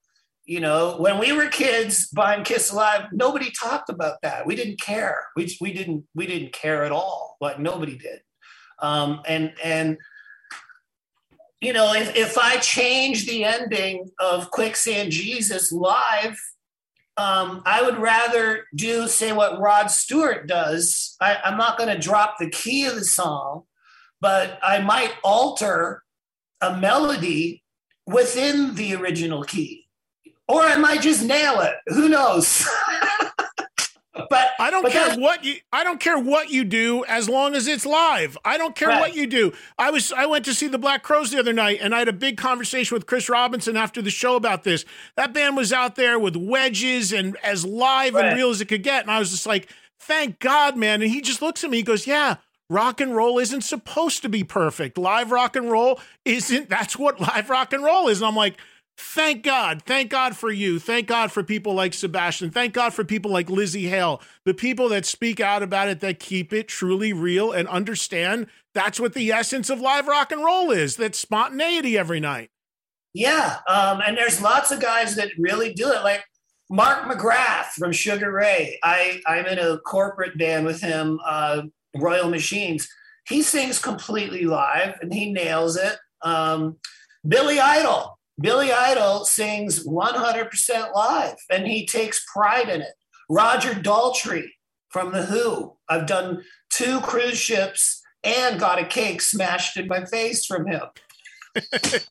[SPEAKER 12] You know, when we were kids buying Kiss Alive, nobody talked about that. We didn't care. We, we didn't we didn't care at all. Like nobody did. Um, and and you know, if, if I change the ending of Quicksand Jesus live, um, I would rather do, say, what Rod Stewart does. I, I'm not going to drop the key of the song, but I might alter a melody within the original key. Or I might just nail it. Who knows? but
[SPEAKER 8] I don't
[SPEAKER 12] but
[SPEAKER 8] care what you I don't care what you do as long as it's live. I don't care right. what you do. I was I went to see the Black Crowes the other night, and I had a big conversation with Chris Robinson after the show about this. That band was out there with wedges and as live right. and real as it could get. And I was just like, thank God, man. And he just looks at me, he goes, yeah, rock and roll isn't supposed to be perfect. Live rock and roll isn't, that's what live rock and roll is. And I'm like, thank God. Thank God for you. Thank God for people like Sebastian. Thank God for people like Lizzie Hale, the people that speak out about it, that keep it truly real and understand that's what the essence of live rock and roll is, that spontaneity every night.
[SPEAKER 12] Yeah. Um, and there's lots of guys that really do it. Like Mark McGrath from Sugar Ray. I, I'm in a corporate band with him, uh, Royal Machines. He sings completely live and he nails it. Um, Billy Idol. Billy Idol sings one hundred percent live, and he takes pride in it. Roger Daltrey from The Who. I've done two cruise ships and got a cake smashed in my face from him. Let's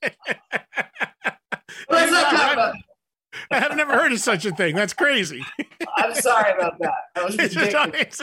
[SPEAKER 12] not talk about it.
[SPEAKER 8] I have never heard of such a thing. That's crazy.
[SPEAKER 12] I'm sorry about that. That was ridiculous.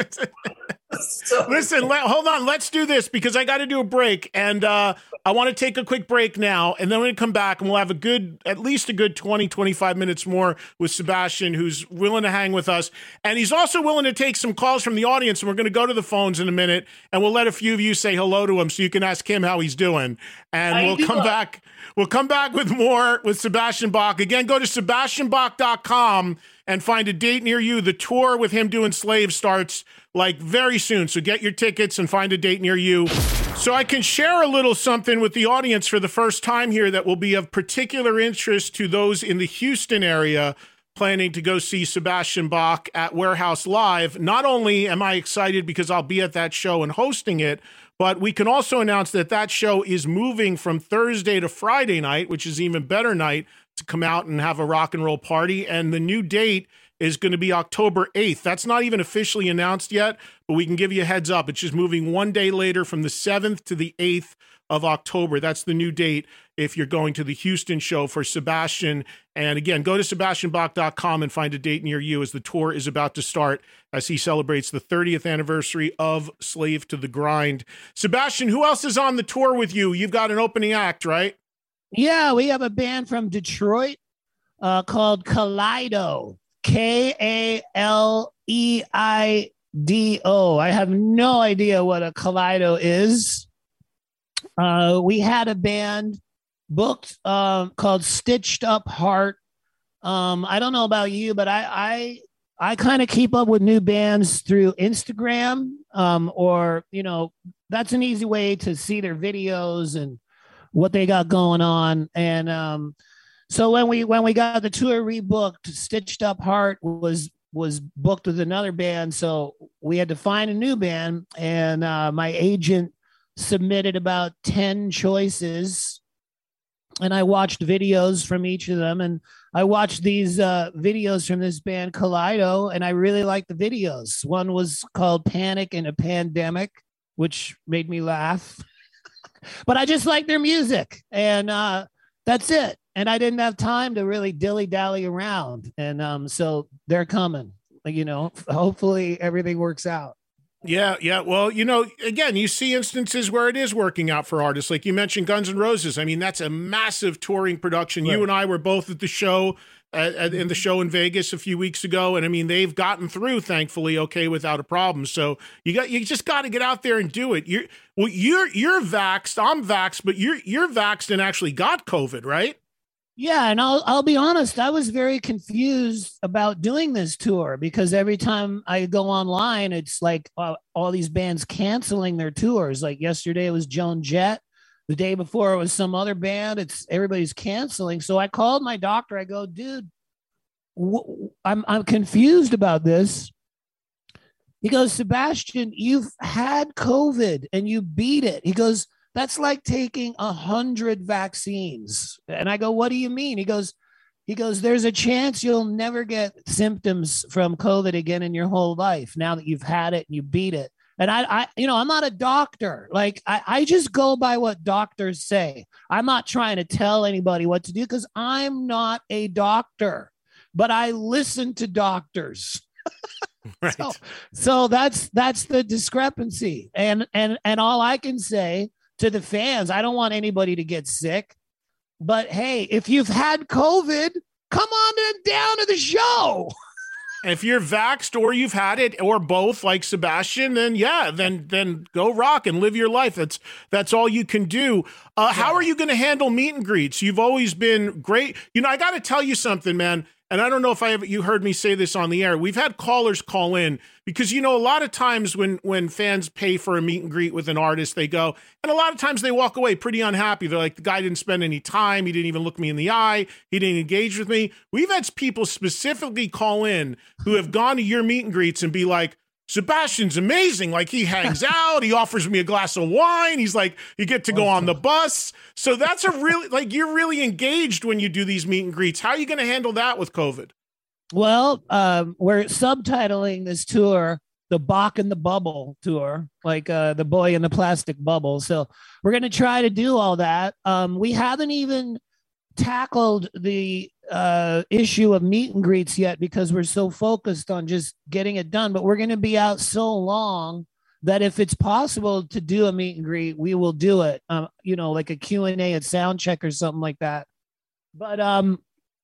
[SPEAKER 8] So, listen, let, hold on. Let's do this because I got to do a break. And uh, I want to take a quick break now. And then we're going to come back and we'll have a good, at least a good twenty, twenty-five minutes more with Sebastian, who's willing to hang with us. And he's also willing to take some calls from the audience. And we're going to go to the phones in a minute. And we'll let a few of you say hello to him so you can ask him how he's doing. And
[SPEAKER 12] I
[SPEAKER 8] we'll
[SPEAKER 12] do
[SPEAKER 8] come
[SPEAKER 12] love-
[SPEAKER 8] back. We'll come back with more with Sebastian Bach. Again, go to sebastian bach dot com and find a date near you. The tour with him doing Slave starts like very soon. So get your tickets and find a date near you. So I can share a little something with the audience for the first time here that will be of particular interest to those in the Houston area planning to go see Sebastian Bach at Warehouse Live. Not only am I excited because I'll be at that show and hosting it, but we can also announce that that show is moving from Thursday to Friday night, which is even better night to come out and have a rock and roll party. And the new date is going to be October eighth. That's not even officially announced yet, but we can give you a heads up. It's just moving one day later from the seventh to the eighth of October. That's the new date if you're going to the Houston show for Sebastian. And again, go to sebastian bach dot com and find a date near you as the tour is about to start as he celebrates the thirtieth anniversary of Slave to the Grind. Sebastian, who else is on the tour with you? You've got an opening act, right?
[SPEAKER 14] Yeah, we have a band from Detroit uh, called Kaleido. K A L E I D O. I have no idea what a Kaleido is. Uh, we had a band booked uh, called Stitched Up Heart. Um, I don't know about you, but I I, I kind of keep up with new bands through Instagram, um, or, you know, that's an easy way to see their videos and what they got going on. And um, so when we when we got the tour rebooked, Stitched Up Heart was was booked with another band, so we had to find a new band. And uh, my agent submitted about ten choices, and I watched videos from each of them. And I watched these uh, videos from this band Kaleido, and I really liked the videos. One was called Panic in a Pandemic, which made me laugh. But I just like their music, and uh, that's it. And I didn't have time to really dilly-dally around. And um, so they're coming, you know, hopefully everything works out.
[SPEAKER 8] Yeah, yeah. Well, you know, again, you see instances where it is working out for artists. Like you mentioned Guns N' Roses. I mean, that's a massive touring production. Right. You and I were both at the show, at, at, in the show in Vegas a few weeks ago. And I mean, they've gotten through, thankfully, okay, without a problem. So you got, you just got to get out there and do it. You're, well, you're, you're vaxxed. I'm vaxxed, but you're, you're vaxxed and actually got COVID, right?
[SPEAKER 14] Yeah, and I'll I'll be honest, I was very confused about doing this tour because every time I go online, it's like uh, all these bands canceling their tours. Like yesterday it was Joan Jett, the day before it was some other band. It's everybody's canceling. So I called my doctor. I go, dude, I'm I'm confused about this. He goes, Sebastian, you've had COVID and you beat it. He goes, that's like taking a hundred vaccines. And I go, what do you mean? He goes, he goes, there's a chance you'll never get symptoms from COVID again in your whole life now that you've had it and you beat it. And I, I you know, I'm not a doctor. Like I, I just go by what doctors say. I'm not trying to tell anybody what to do because I'm not a doctor, but I listen to doctors. Right. So, so that's that's the discrepancy. And and and all I can say to the fans, I don't want anybody to get sick. But hey, if you've had COVID, come on down to the show.
[SPEAKER 8] If you're vaxxed or you've had it or both, like Sebastian, then yeah, then then go rock and live your life. That's that's all you can do. Uh, yeah. How are you going to handle meet and greets? You've always been great. You know, I got to tell you something, man. And I don't know if I have, you heard me say this on the air. We've had callers call in because, you know, a lot of times when when fans pay for a meet and greet with an artist, they go, and a lot of times they walk away pretty unhappy. They're like, the guy didn't spend any time. He didn't even look me in the eye. He didn't engage with me. We've had people specifically call in who have gone to your meet and greets and be like, Sebastian's amazing. Like he hangs out. He offers me a glass of wine. He's like, you get to go on the bus. So that's a really, like, you're really engaged when you do these meet and greets. How are you going to handle that with COVID?
[SPEAKER 14] Well, um, we're subtitling this tour, the Bach in the Bubble tour, like uh, the boy in the plastic bubble. So we're going to try to do all that. Um, we haven't even tackled the uh, issue of meet and greets yet because we're so focused on just getting it done. But we're going to be out so long that if it's possible to do a meet and greet, we will do it. Um, you know, like a Q and A at Soundcheck or something like that. But um,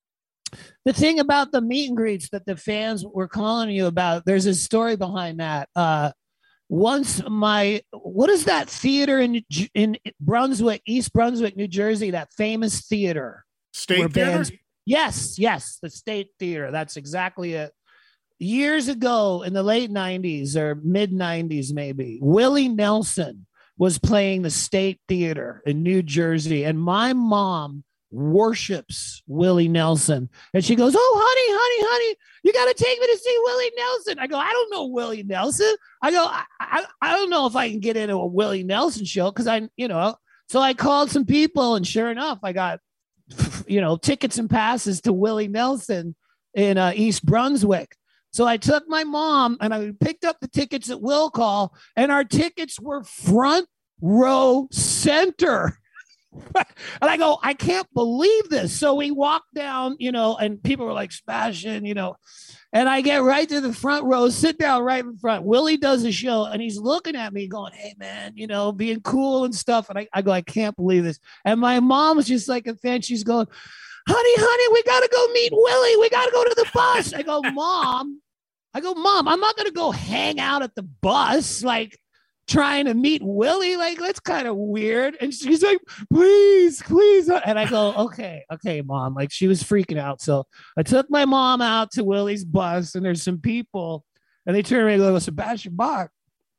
[SPEAKER 14] the thing about the meet and greets that the fans were calling you about, there's a story behind that. Uh, once my, what is that theater in in Brunswick, East Brunswick, New Jersey, that famous theater?
[SPEAKER 8] State Theater?
[SPEAKER 14] Bands, yes, yes, the State Theater. That's exactly it. Years ago in the late nineties or mid nineties, maybe, Willie Nelson was playing the State Theater in New Jersey. And my mom worships Willie Nelson. And she goes, oh, honey, honey, honey, you got to take me to see Willie Nelson. I go, I don't know Willie Nelson. I go, I, I, I don't know if I can get into a Willie Nelson show because I, you know, so I called some people and sure enough, I got, you know, tickets and passes to Willie Nelson in uh, East Brunswick. So I took my mom and I picked up the tickets at Will Call and our tickets were front row center. And I go, I can't believe this. So we walked down, you know, and people were like, Sebastian, you know, and I get right to the front row, sit down right in front. Willie does a show and he's looking at me going, hey, man, you know, being cool and stuff. And I, I go, I can't believe this. And my mom's just like a fan. She's going, honey, honey, we got to go meet Willie. We got to go to the bus. I go, Mom, I go, Mom, I'm not going to go hang out at the bus. Like, trying to meet Willie, like that's kind of weird. And she's like, please, please. And I go, okay, okay, Mom. Like she was freaking out. So I took my mom out to Willie's bus and there's some people and they turn around and go, Sebastian Bach.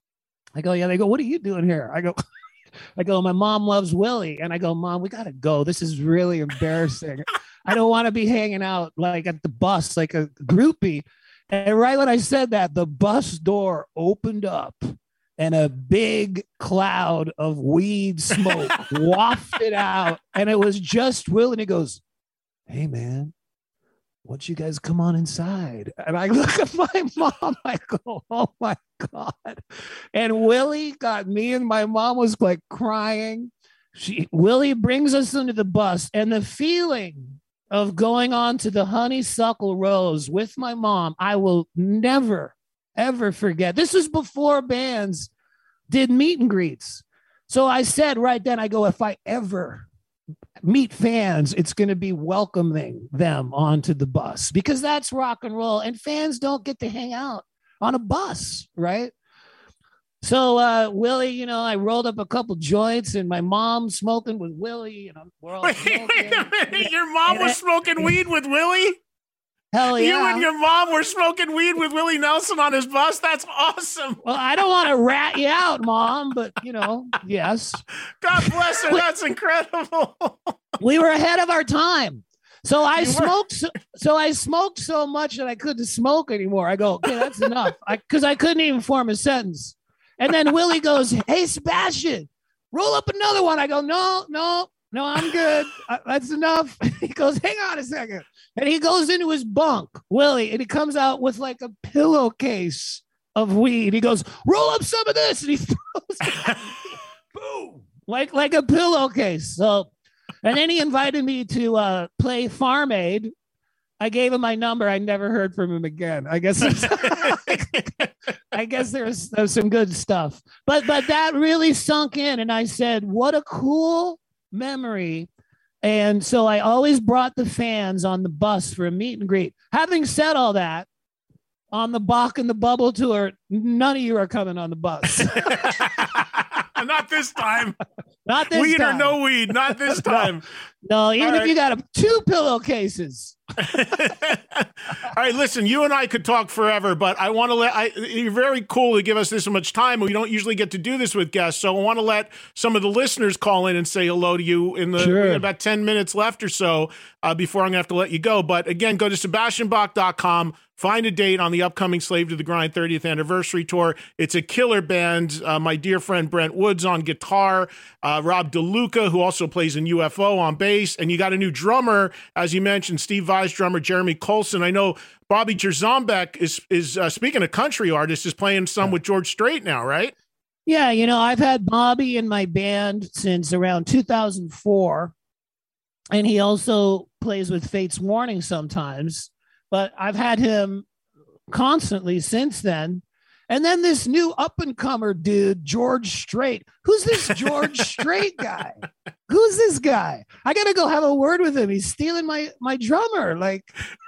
[SPEAKER 14] I go, yeah. They go, what are you doing here? I go, I go, my mom loves Willie. And I go, Mom, we got to go. This is really embarrassing. I don't want to be hanging out like at the bus, like a groupie. And right when I said that, the bus door opened up. And a big cloud of weed smoke wafted out. And it was just Will. And he goes, hey, man, why don't you guys come on inside? And I look at my mom. I go, oh, my God. And Willie got me and my mom was like crying. She, Willie brings us into the bus. And the feeling of going on to the Honeysuckle Rose with my mom, I will never ever forget. This was before bands did meet and greets. So I said right then, I go, if I ever meet fans, it's going to be welcoming them onto the bus because that's rock and roll and fans don't get to hang out on a bus, right? So uh, Willie, you know, I rolled up a couple joints and my mom smoking with Willie. And I'm, we're all
[SPEAKER 8] wait,
[SPEAKER 14] smoking.
[SPEAKER 8] wait a minute. Your mom
[SPEAKER 14] and
[SPEAKER 8] was
[SPEAKER 14] I,
[SPEAKER 8] smoking weed with Willie?
[SPEAKER 14] Hell yeah.
[SPEAKER 8] You and your mom were smoking weed with Willie Nelson on his bus? That's awesome.
[SPEAKER 14] Well, I don't want to rat you out, Mom, but, you know, yes.
[SPEAKER 8] God bless her. That's incredible.
[SPEAKER 14] We were ahead of our time. So I smoked. So, so I smoked so much that I couldn't smoke anymore. I go, okay, that's enough. I because I couldn't even form a sentence. And then Willie goes, "Hey, Sebastian, roll up another one." I go, "No, no, no, I'm good. Uh, that's enough." He goes, "Hang on a second." And he goes into his bunk, Willie, and he comes out with like a pillowcase of weed. He goes, "Roll up some of this," and he throws it. Boom, like like a pillowcase. So. And then he invited me to uh, play Farm Aid. I gave him my number. I never heard from him again. I guess I guess there's, there's some good stuff. But but that really sunk in. And I said, what a cool memory. And so I always brought the fans on the bus for a meet and greet. Having said all that, on the Bach and the Bubble tour, none of you are coming on the bus.
[SPEAKER 8] Not this time.
[SPEAKER 14] Not this
[SPEAKER 8] weed
[SPEAKER 14] time.
[SPEAKER 8] or no weed. Not this time.
[SPEAKER 14] No, no even
[SPEAKER 8] All
[SPEAKER 14] if
[SPEAKER 8] right.
[SPEAKER 14] you got a, two pillowcases.
[SPEAKER 8] All right, listen, you and I could talk forever, but I want to let, I, you're very cool to give us this much time. We don't usually get to do this with guests, so I want to let some of the listeners call in and say hello to you in the
[SPEAKER 14] Sure.
[SPEAKER 8] we got about ten minutes left or so uh, before I'm going to have to let you go. But again, go to Sebastian Bach dot com. Find a date on the upcoming Slave to the Grind thirtieth anniversary tour. It's a killer band. Uh, my dear friend Brent Woods on guitar, uh, Rob DeLuca, who also plays in U F O, on bass, and you got a new drummer, as you mentioned, Steve Vai's drummer, Jeremy Colson. I know Bobby Jerzombek is, is uh, speaking of country artists, is playing some with George Strait now, right?
[SPEAKER 14] Yeah, you know, I've had Bobby in my band since around two thousand four, and he also plays with Fates Warning sometimes. But I've had him constantly since then. And then this new up-and-comer dude, George Strait. Who's this George Strait guy? Who's this guy? I got to go have a word with him. He's stealing my, my drummer. Like,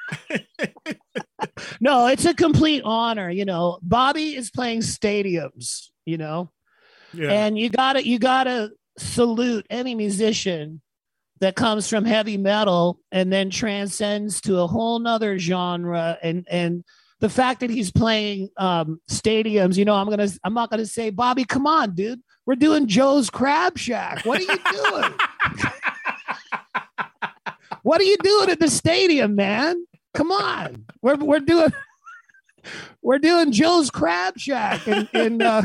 [SPEAKER 14] no, it's a complete honor. You know, Bobby is playing stadiums, you know,
[SPEAKER 8] yeah.
[SPEAKER 14] And you got to, you got to salute any musician that comes from heavy metal and then transcends to a whole nother genre. And, and the fact that he's playing um, stadiums, you know, I'm going to, I'm not going to say, Bobby, come on, dude, we're doing Joe's Crab Shack. What are you doing? What are you doing at the stadium, man? Come on. We're, we're doing, we're doing Joe's Crab Shack. And, and uh,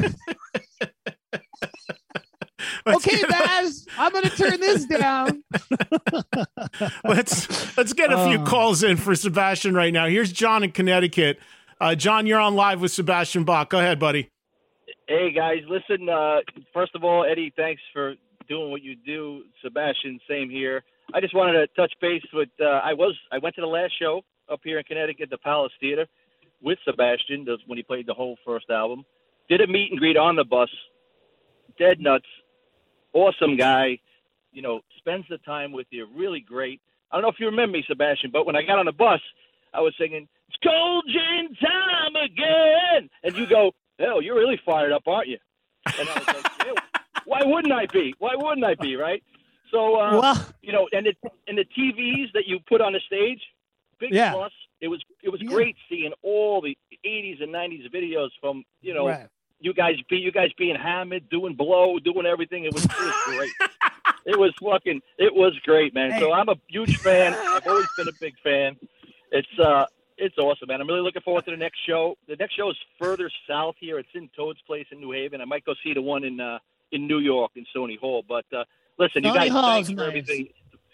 [SPEAKER 14] okay, Baz, I'm going to turn this down.
[SPEAKER 8] let's let's get a few
[SPEAKER 14] Oh.
[SPEAKER 8] calls in for Sebastian right now. Here's John in Connecticut. Uh, John, you're on live with Sebastian Bach. Go ahead, buddy.
[SPEAKER 15] Hey guys, listen. Uh, first of all, Eddie, thanks for doing what you do. Sebastian, same here. I just wanted to touch base with. Uh, I was I went to the last show up here in Connecticut, the Palace Theater, with Sebastian the, when he played the whole first album. Did a meet and greet on the bus. Dead nuts. Awesome guy. You know, spends the time with you. Really great. I don't know if you remember me, Sebastian, but when I got on the bus, I was singing, "It's cold gin time again," and you go, "Hell, you're really fired up, aren't you?" And I was like, yeah, "Why wouldn't I be? Why wouldn't I be?" Right? So, uh,
[SPEAKER 14] Well-
[SPEAKER 15] you know, and the and the T Vs that you put on the stage, big
[SPEAKER 14] Yeah.
[SPEAKER 15] plus. It was it was great seeing all the eighties and nineties videos from you know
[SPEAKER 14] Right.
[SPEAKER 15] you guys be you guys being hammered, doing blow, doing everything. It was, it was great. It was fucking. It was great, man. So I'm a huge fan. I've always been a big fan. It's uh, it's awesome, man. I'm really looking forward to the next show. The next show is further south here. It's in Toad's Place in New Haven. I might go see the one in uh, in New York in Sony Hall. But uh, listen, you
[SPEAKER 14] Sony
[SPEAKER 15] guys,
[SPEAKER 14] Hall's
[SPEAKER 15] thanks for
[SPEAKER 14] nice.
[SPEAKER 15] everything.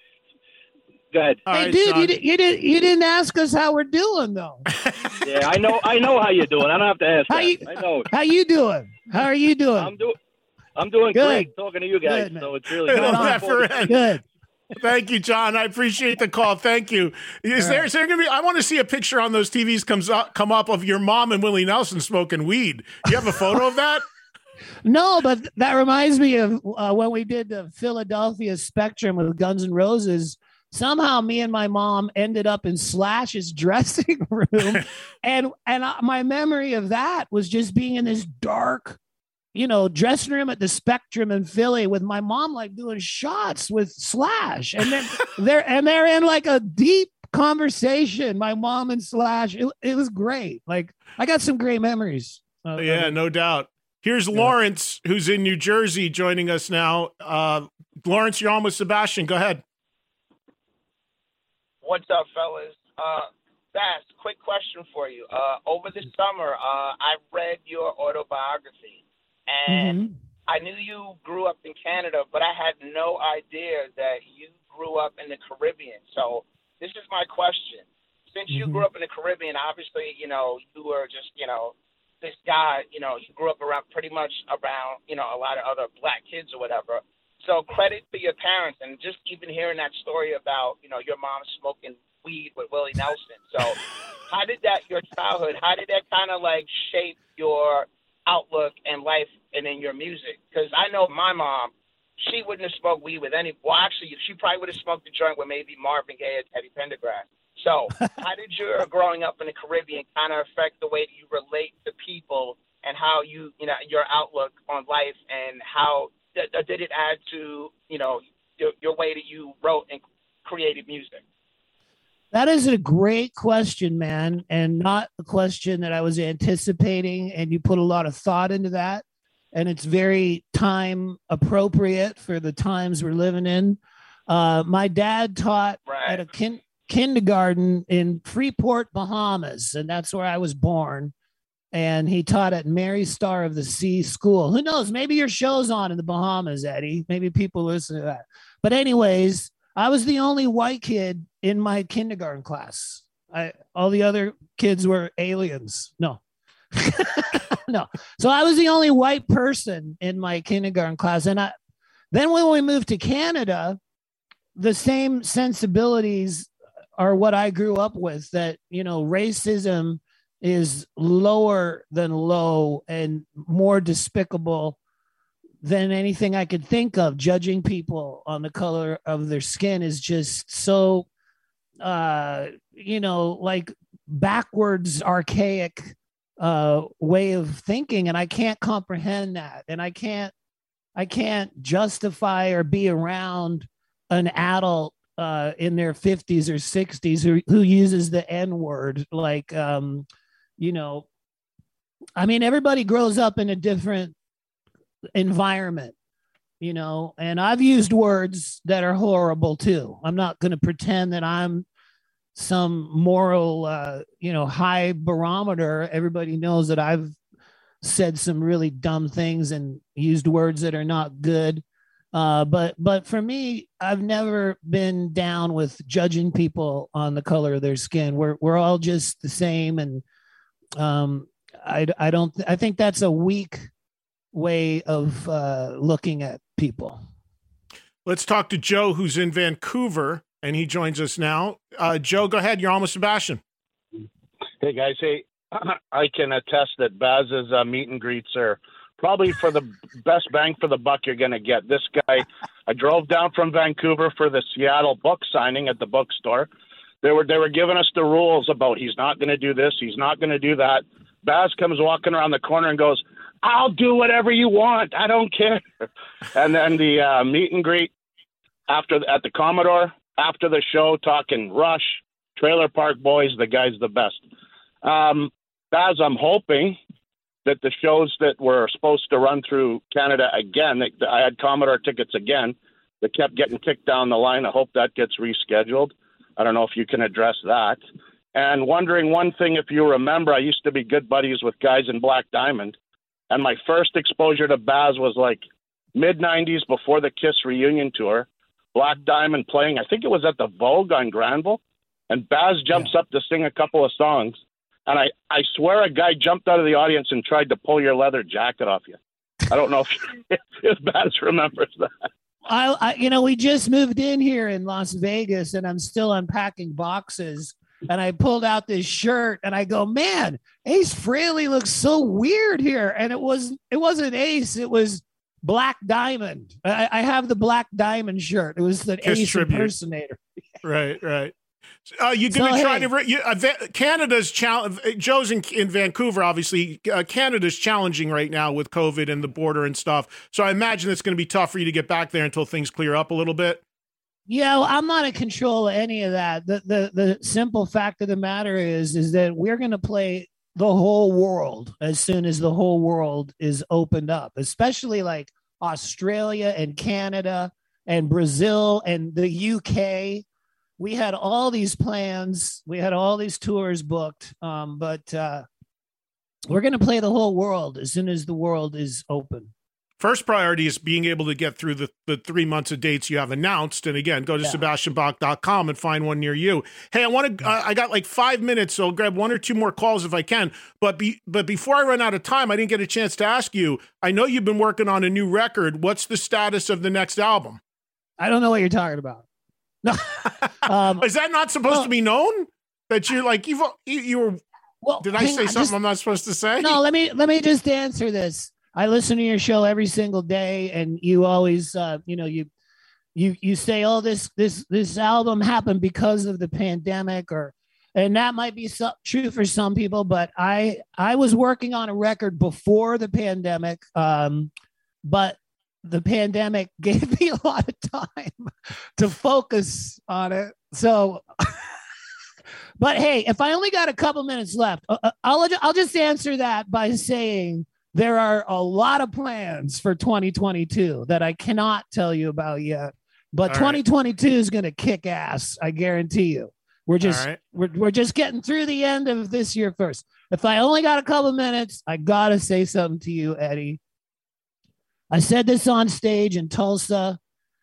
[SPEAKER 15] Go ahead.
[SPEAKER 14] Hey, dude, you, di- you didn't you didn't ask us how we're doing though.
[SPEAKER 15] Yeah, I know. I know how you're doing. I don't have to ask.
[SPEAKER 14] How
[SPEAKER 15] that.
[SPEAKER 14] you-
[SPEAKER 15] I know.
[SPEAKER 14] How you doing? How are you doing?
[SPEAKER 15] I'm doing. I'm doing
[SPEAKER 14] Good.
[SPEAKER 15] great talking to you guys.
[SPEAKER 14] Good, man.
[SPEAKER 15] so it's really
[SPEAKER 8] Hey,
[SPEAKER 15] good.
[SPEAKER 8] love
[SPEAKER 15] I'm
[SPEAKER 8] that
[SPEAKER 15] looking forward
[SPEAKER 8] for
[SPEAKER 15] to-
[SPEAKER 8] Ed.
[SPEAKER 14] Good.
[SPEAKER 8] Thank you, John. I appreciate the call. Thank you. Is
[SPEAKER 14] All
[SPEAKER 8] there,
[SPEAKER 14] right.
[SPEAKER 8] is there going to be? I want to see a picture on those T Vs comes up, come up of your mom and Willie Nelson smoking weed. Do you have a photo of that?
[SPEAKER 14] No, but that reminds me of uh, when we did the Philadelphia Spectrum with Guns N' Roses. Somehow, me and my mom ended up in Slash's dressing room, and and I, my memory of that was just being in this dark, you know, dressing room at the Spectrum in Philly with my mom like doing shots with Slash, and then they're and they're in like a deep conversation. My mom and Slash, it, it was great. Like I got some great memories. of- of
[SPEAKER 8] Yeah,
[SPEAKER 14] it.
[SPEAKER 8] no doubt. Here's Lawrence, who's in New Jersey, joining us now. Uh, Lawrence, you're on with Sebastian. Go ahead.
[SPEAKER 16] What's up, fellas? Uh, Bass, quick question for you. Uh, over the summer, uh, I read your autobiography, and
[SPEAKER 14] Mhm.
[SPEAKER 16] I knew you grew up in Canada, but I had no idea that you grew up in the Caribbean. So this is my question. Since you
[SPEAKER 14] Mhm.
[SPEAKER 16] grew up in the Caribbean, obviously, you know, you were just, you know, this guy, you know, you grew up around pretty much around, you know, a lot of other black kids or whatever. So credit to your parents, and just even hearing that story about, you know, your mom smoking weed with Willie Nelson. So how did that, your childhood, how did that kind of like shape your outlook and life and in your music? Because I know my mom, she wouldn't have smoked weed with any, well, actually, she probably would have smoked a joint with maybe Marvin Gaye or Teddy Pendergrass. So how did your growing up in the Caribbean kind of affect the way that you relate to people and how you, you know, your outlook on life, and how th- did it add to, you know, your, your way that you wrote and created music?
[SPEAKER 14] That is a great question, man, and not a question that I was anticipating. And you put a lot of thought into that, and it's very time appropriate for the times we're living in. Uh, my dad taught
[SPEAKER 16] right.
[SPEAKER 14] at a kin- kindergarten in Freeport, Bahamas, and that's where I was born. And he taught at Mary Star of the Sea School. Who knows? Maybe your show's on in the Bahamas, Eddie. Maybe people listen to that. But anyways, I was the only white kid in my kindergarten class. I, all the other kids were aliens. No, no. So I was the only white person in my kindergarten class. And I, then when we moved to Canada, the same sensibilities are what I grew up with, that, you know, racism is lower than low and more despicable than anything I could think of. Judging people on the color of their skin is just so, uh, you know, like backwards, archaic uh, way of thinking. And I can't comprehend that. And I can't, I can't justify or be around an adult uh, in their fifties or sixties who, who uses the N word. Like, um, you know, I mean, everybody grows up in a different environment, you know, and I've used words that are horrible too. I'm not going to pretend that I'm some moral, uh, you know, high barometer. Everybody knows that I've said some really dumb things and used words that are not good. Uh, but but for me, I've never been down with judging people on the color of their skin. We're we're all just the same, and um, I I don't I think that's a weak way of uh, looking at people.
[SPEAKER 8] Let's talk to Joe, who's in Vancouver, and he joins us now. Uh, Joe, go ahead. You're almost Sebastian.
[SPEAKER 17] Hey, guys. Hey, I can attest that Baz's uh, meet and greets are probably for the best bang for the buck you're going to get. This guy, I drove down from Vancouver for the Seattle book signing at the bookstore. They were they were giving us the rules about he's not going to do this, he's not going to do that. Baz comes walking around the corner and goes, "I'll do whatever you want. I don't care." And then the uh, meet and greet after at the Commodore, after the show, talking Rush, Trailer Park Boys, the guy's the best. Um, Baz, I'm hoping that the shows that were supposed to run through Canada again, that I had Commodore tickets again, that kept getting kicked down the line. I hope that gets rescheduled. I don't know if you can address that. And wondering one thing, if you remember, I used to be good buddies with guys in Black Diamond. And my first exposure to Baz was like mid nineties before the Kiss reunion tour. Black Diamond playing, I think it was at the Vogue on Granville. And Baz jumps yeah. up to sing a couple of songs. And I, I swear a guy jumped out of the audience and tried to pull your leather jacket off you. I don't know if, if Baz remembers that.
[SPEAKER 14] I, I, you know, we just moved in here in Las Vegas, and I'm still unpacking boxes. And I pulled out this shirt, and I go, "Man, Ace Frehley looks so weird here." And it was, it wasn't Ace; it was Black Diamond. I, I have the Black Diamond shirt. It was the
[SPEAKER 8] Kiss
[SPEAKER 14] Ace
[SPEAKER 8] tribute.
[SPEAKER 14] impersonator.
[SPEAKER 8] Right, right. Uh, you're going to
[SPEAKER 14] So,
[SPEAKER 8] try
[SPEAKER 14] hey.
[SPEAKER 8] to you, uh, Va- Canada's challenge. Joe's in, in Vancouver, obviously. Uh, Canada's challenging right now with COVID and the border and stuff. So I imagine it's going to be tough for you to get back there until things clear up a little bit.
[SPEAKER 14] Yeah, well, I'm not in control of any of that. The the the simple fact of the matter is is that we're going to play the whole world as soon as the whole world is opened up, especially like Australia and Canada and Brazil and the U K. we had all these plans. We had all these tours booked. Um, but uh, we're going to play the whole world as soon as the world is open.
[SPEAKER 8] First priority is being able to get through the, the three months of dates you have announced. And again, go to
[SPEAKER 14] Yeah.
[SPEAKER 8] Sebastian Bach dot com and find one near you. Hey, I want to, uh, I got like five minutes, so I'll grab one or two more calls if I can. But be, but before I run out of time, I didn't get a chance to ask you, I know you've been working on a new record. What's the status of the next album?
[SPEAKER 14] I don't know what you're talking about. No. um,
[SPEAKER 8] is that not supposed
[SPEAKER 14] well,
[SPEAKER 8] to be known? That you're like, you've, you, you were,
[SPEAKER 14] well,
[SPEAKER 8] did I
[SPEAKER 14] hang
[SPEAKER 8] say
[SPEAKER 14] on,
[SPEAKER 8] something
[SPEAKER 14] just-
[SPEAKER 8] I'm not supposed to say?
[SPEAKER 14] No, let me let me just answer this. I listen to your show every single day, and you always, uh, you know, you you you say, "Oh, this this this album happened because of the pandemic," or, and that might be so, true for some people. But I I was working on a record before the pandemic, um, but the pandemic gave me a lot of time to focus on it. So. But hey, if I only got a couple minutes left, uh, I'll I'll just answer that by saying there are a lot of plans for twenty twenty-two that I cannot tell you about yet. But
[SPEAKER 8] All right.
[SPEAKER 14] twenty twenty-two is going to kick ass. I guarantee you. We're just
[SPEAKER 8] All right.
[SPEAKER 14] we're we're just getting through the end of this year first. If I only got a couple minutes, I gotta say something to you, Eddie. I said this on stage in Tulsa,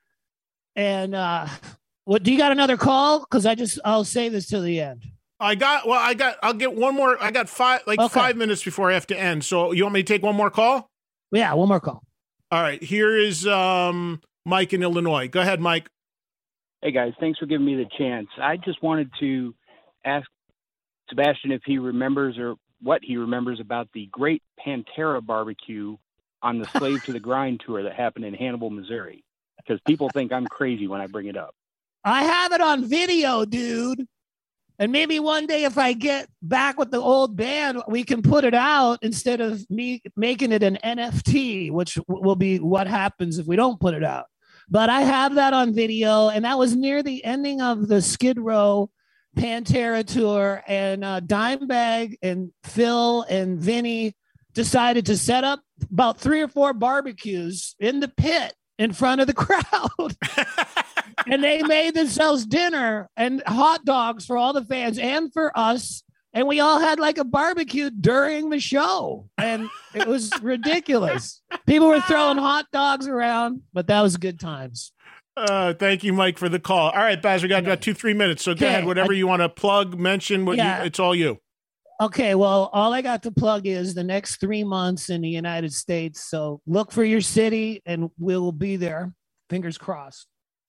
[SPEAKER 14] and uh, what do you got another call? Because I just I'll say this till the end.
[SPEAKER 8] I got, well, I got, I'll get one more. I got five, like
[SPEAKER 14] Okay.
[SPEAKER 8] five minutes before I have to end. So you want me to take one more call?
[SPEAKER 14] Yeah, one more call.
[SPEAKER 8] All right. Here is um, Mike in Illinois. Go ahead, Mike.
[SPEAKER 18] Hey guys, thanks for giving me the chance. I just wanted to ask Sebastian if he remembers or what he remembers about the Great Pantera Barbecue on the Slave to the Grind tour that happened in Hannibal, Missouri. Because people think I'm crazy when I bring it up.
[SPEAKER 14] I have it on video, dude. And maybe one day if I get back with the old band, we can put it out instead of me making it an N F T, which w- will be what happens if we don't put it out. But I have that on video, and that was near the ending of the Skid Row Pantera tour. And uh, Dimebag and Phil and Vinny decided to set up about three or four barbecues in the pit in front of the crowd. And they made themselves dinner and hot dogs for all the fans and for us. And we all had like a barbecue during the show. And it was ridiculous. People were throwing hot dogs around, but that was good times.
[SPEAKER 8] Uh, thank you, Mike, for the call. All right, Baz, we got about two, three minutes. So go
[SPEAKER 14] Okay,
[SPEAKER 8] ahead, whatever
[SPEAKER 14] I-
[SPEAKER 8] you want to plug, mention, what
[SPEAKER 14] Yeah.
[SPEAKER 8] you, it's all you.
[SPEAKER 14] Okay, well, all I got to plug is the next three months in the United States. So look for your city and we'll be there. Fingers crossed.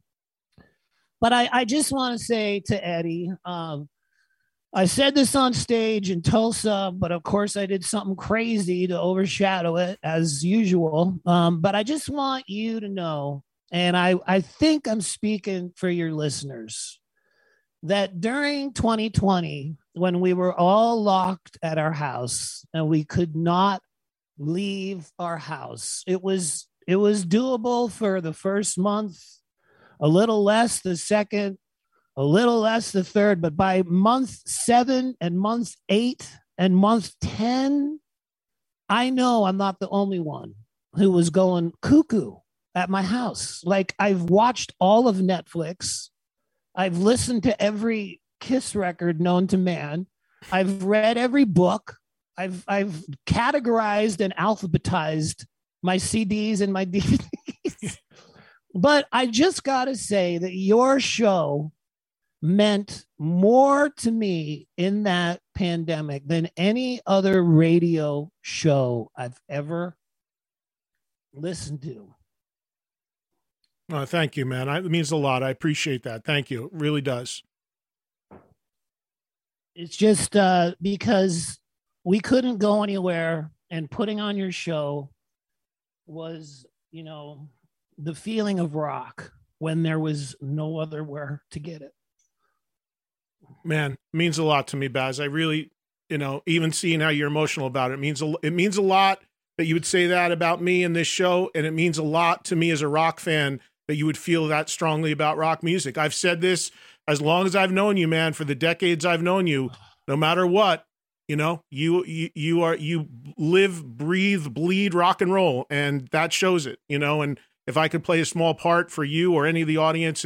[SPEAKER 14] But I, I just want to say to Eddie, um, I said this on stage in Tulsa, but of course I did something crazy to overshadow it as usual. Um, but I just want you to know, and I, I think I'm speaking for your listeners, that during twenty twenty, when we were all locked at our house and we could not leave our house, it was it was doable for the first month, a little less the second, a little less the third, but by month seven and month eight and month ten, I know I'm not the only one who was going cuckoo at my house. Like, I've watched all of Netflix. I've listened to every Kiss record known to man. I've read every book. I've I've categorized and alphabetized my C Ds and my D V Ds. But I just got to say that your show meant more to me in that pandemic than any other radio show I've ever listened to.
[SPEAKER 8] Oh, thank you, man. I, it means a lot. I appreciate that. Thank you. It really does.
[SPEAKER 14] It's just uh, because we couldn't go anywhere, and putting on your show was, you know, the feeling of rock when there was no other where to get it.
[SPEAKER 8] Man, it means a lot to me, Baz. I really, you know, even seeing how you're emotional about it, it means a, it means a lot that you would say that about me in this show. And it means a lot to me as a rock fan that you would feel that strongly about rock music. I've said this as long as I've known you, man, for the decades I've known you, no matter what, you know, you, you, you are, you live, breathe, bleed rock and roll. And that shows it, you know, and if I could play a small part for you or any of the audience and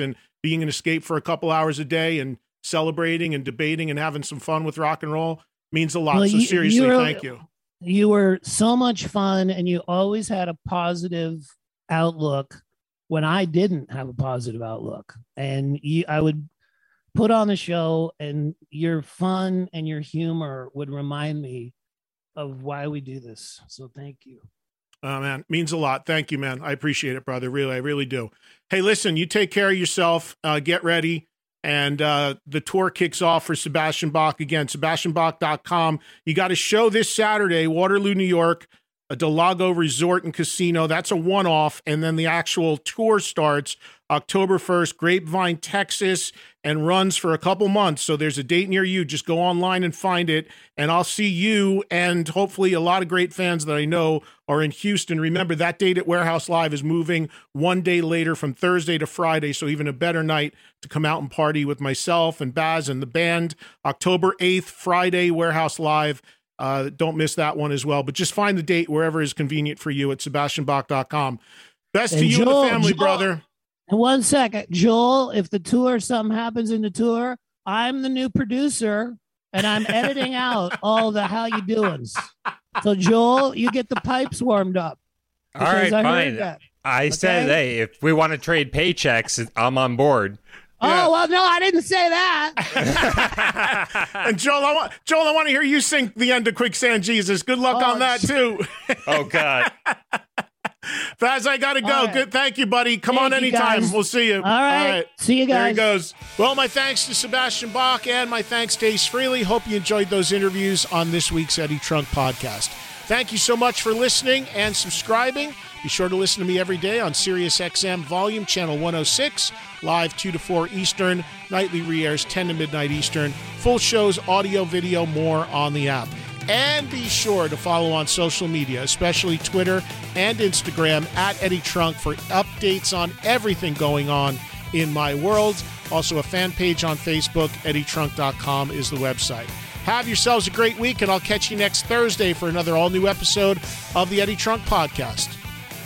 [SPEAKER 8] being an escape for a couple hours a day and celebrating and debating and having some fun with rock and roll means a lot.
[SPEAKER 14] Well,
[SPEAKER 8] so
[SPEAKER 14] you-
[SPEAKER 8] seriously,
[SPEAKER 14] you were-
[SPEAKER 8] thank you.
[SPEAKER 14] You were so much fun, and you always had a positive outlook when I didn't have a positive outlook. And you, I would put on the show, and your fun and your humor would remind me of why we do this. So thank you.
[SPEAKER 8] Oh, man, means a lot. Thank you, man. I appreciate it, brother. Really, I really do. Hey, listen, you take care of yourself. Uh, get ready. And uh, the tour kicks off for Sebastian Bach again, sebastian bach dot com. You got a show this Saturday, Waterloo, New York, a Del Lago Resort and Casino. That's a one-off. And then the actual tour starts October first, Grapevine, Texas, and runs for a couple months. So there's a date near you. Just go online and find it. And I'll see you and hopefully a lot of great fans that I know are in Houston. Remember, that date at Warehouse Live is moving one day later from Thursday to Friday. So even a better night to come out and party with myself and Baz and the band. October eighth, Friday, Warehouse Live. Uh, don't miss that one as well. But just find the date wherever is convenient for you at sebastian bach dot com. Best
[SPEAKER 14] And
[SPEAKER 8] to you
[SPEAKER 14] Joel-
[SPEAKER 8] and the family,
[SPEAKER 14] Joel-
[SPEAKER 8] brother.
[SPEAKER 14] And one second, Joel, if the tour, something happens in the tour, I'm the new producer, and I'm editing out all the how you doings. So, Joel, you get the pipes warmed up.
[SPEAKER 13] All right,
[SPEAKER 14] because I heard
[SPEAKER 13] fine.
[SPEAKER 14] that.
[SPEAKER 13] I said,
[SPEAKER 14] Okay?
[SPEAKER 13] hey, if we want to trade paychecks, I'm on board.
[SPEAKER 14] Oh, well, no, I didn't say that.
[SPEAKER 8] And Joel, I want Joel, I want to hear you sing the end of Quicksand Jesus. Good luck
[SPEAKER 14] Oh,
[SPEAKER 8] on that too.
[SPEAKER 13] Oh God.
[SPEAKER 8] Faz, I gotta go.
[SPEAKER 14] All right.
[SPEAKER 8] Good, thank you, buddy. Come
[SPEAKER 14] Thank
[SPEAKER 8] on
[SPEAKER 14] you,
[SPEAKER 8] anytime.
[SPEAKER 14] guys.
[SPEAKER 8] We'll see you.
[SPEAKER 14] All right. See you
[SPEAKER 8] There he
[SPEAKER 14] guys.
[SPEAKER 8] goes. Well, my thanks to Sebastian Bach and my thanks to Ace Frehley. Hope you enjoyed those interviews on this week's Eddie Trunk podcast. Thank you so much for listening and subscribing. Be sure to listen to me every day on Sirius X M Volume Channel one oh six, live two to four Eastern, nightly re-airs ten to midnight Eastern. Full shows, audio, video, more on the app. And be sure to follow on social media, especially Twitter and Instagram, at Eddie Trunk for updates on everything going on in my world. Also, a fan page on Facebook, eddie trunk dot com is the website. Have yourselves a great week, and I'll catch you next Thursday for another all-new episode of the Eddie Trunk Podcast.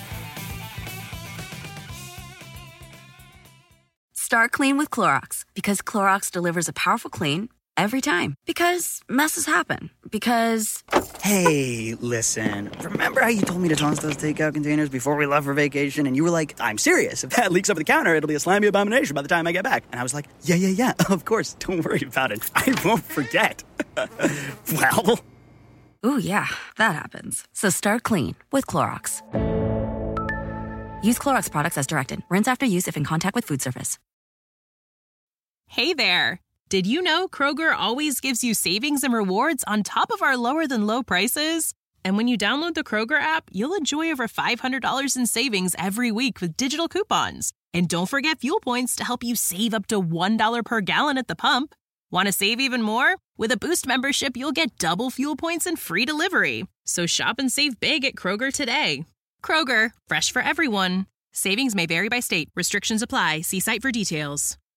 [SPEAKER 1] Start clean with Clorox because Clorox delivers a powerful clean every time. Because messes happen. Because...
[SPEAKER 10] Hey, listen. Remember how you told me to toss those takeout containers before we left for vacation? And you were like, I'm serious. If that leaks over the counter, it'll be a slimy abomination by the time I get back. And I was like, yeah, yeah, yeah, of course. Don't worry about it. I won't forget. Well...
[SPEAKER 1] Ooh, yeah, that happens. So start clean with Clorox. Use Clorox products as directed. Rinse after use if in contact with food surface.
[SPEAKER 3] Hey there! Did you know Kroger always gives you savings and rewards on top of our lower than low prices? And when you download the Kroger app, you'll enjoy over five hundred dollars in savings every week with digital coupons. And don't forget fuel points to help you save up to one dollar per gallon at the pump. Want to save even more? With a Boost membership, you'll get double fuel points and free delivery. So shop and save big at Kroger today. Kroger, fresh for everyone. Savings may vary by state. Restrictions apply. See site for details.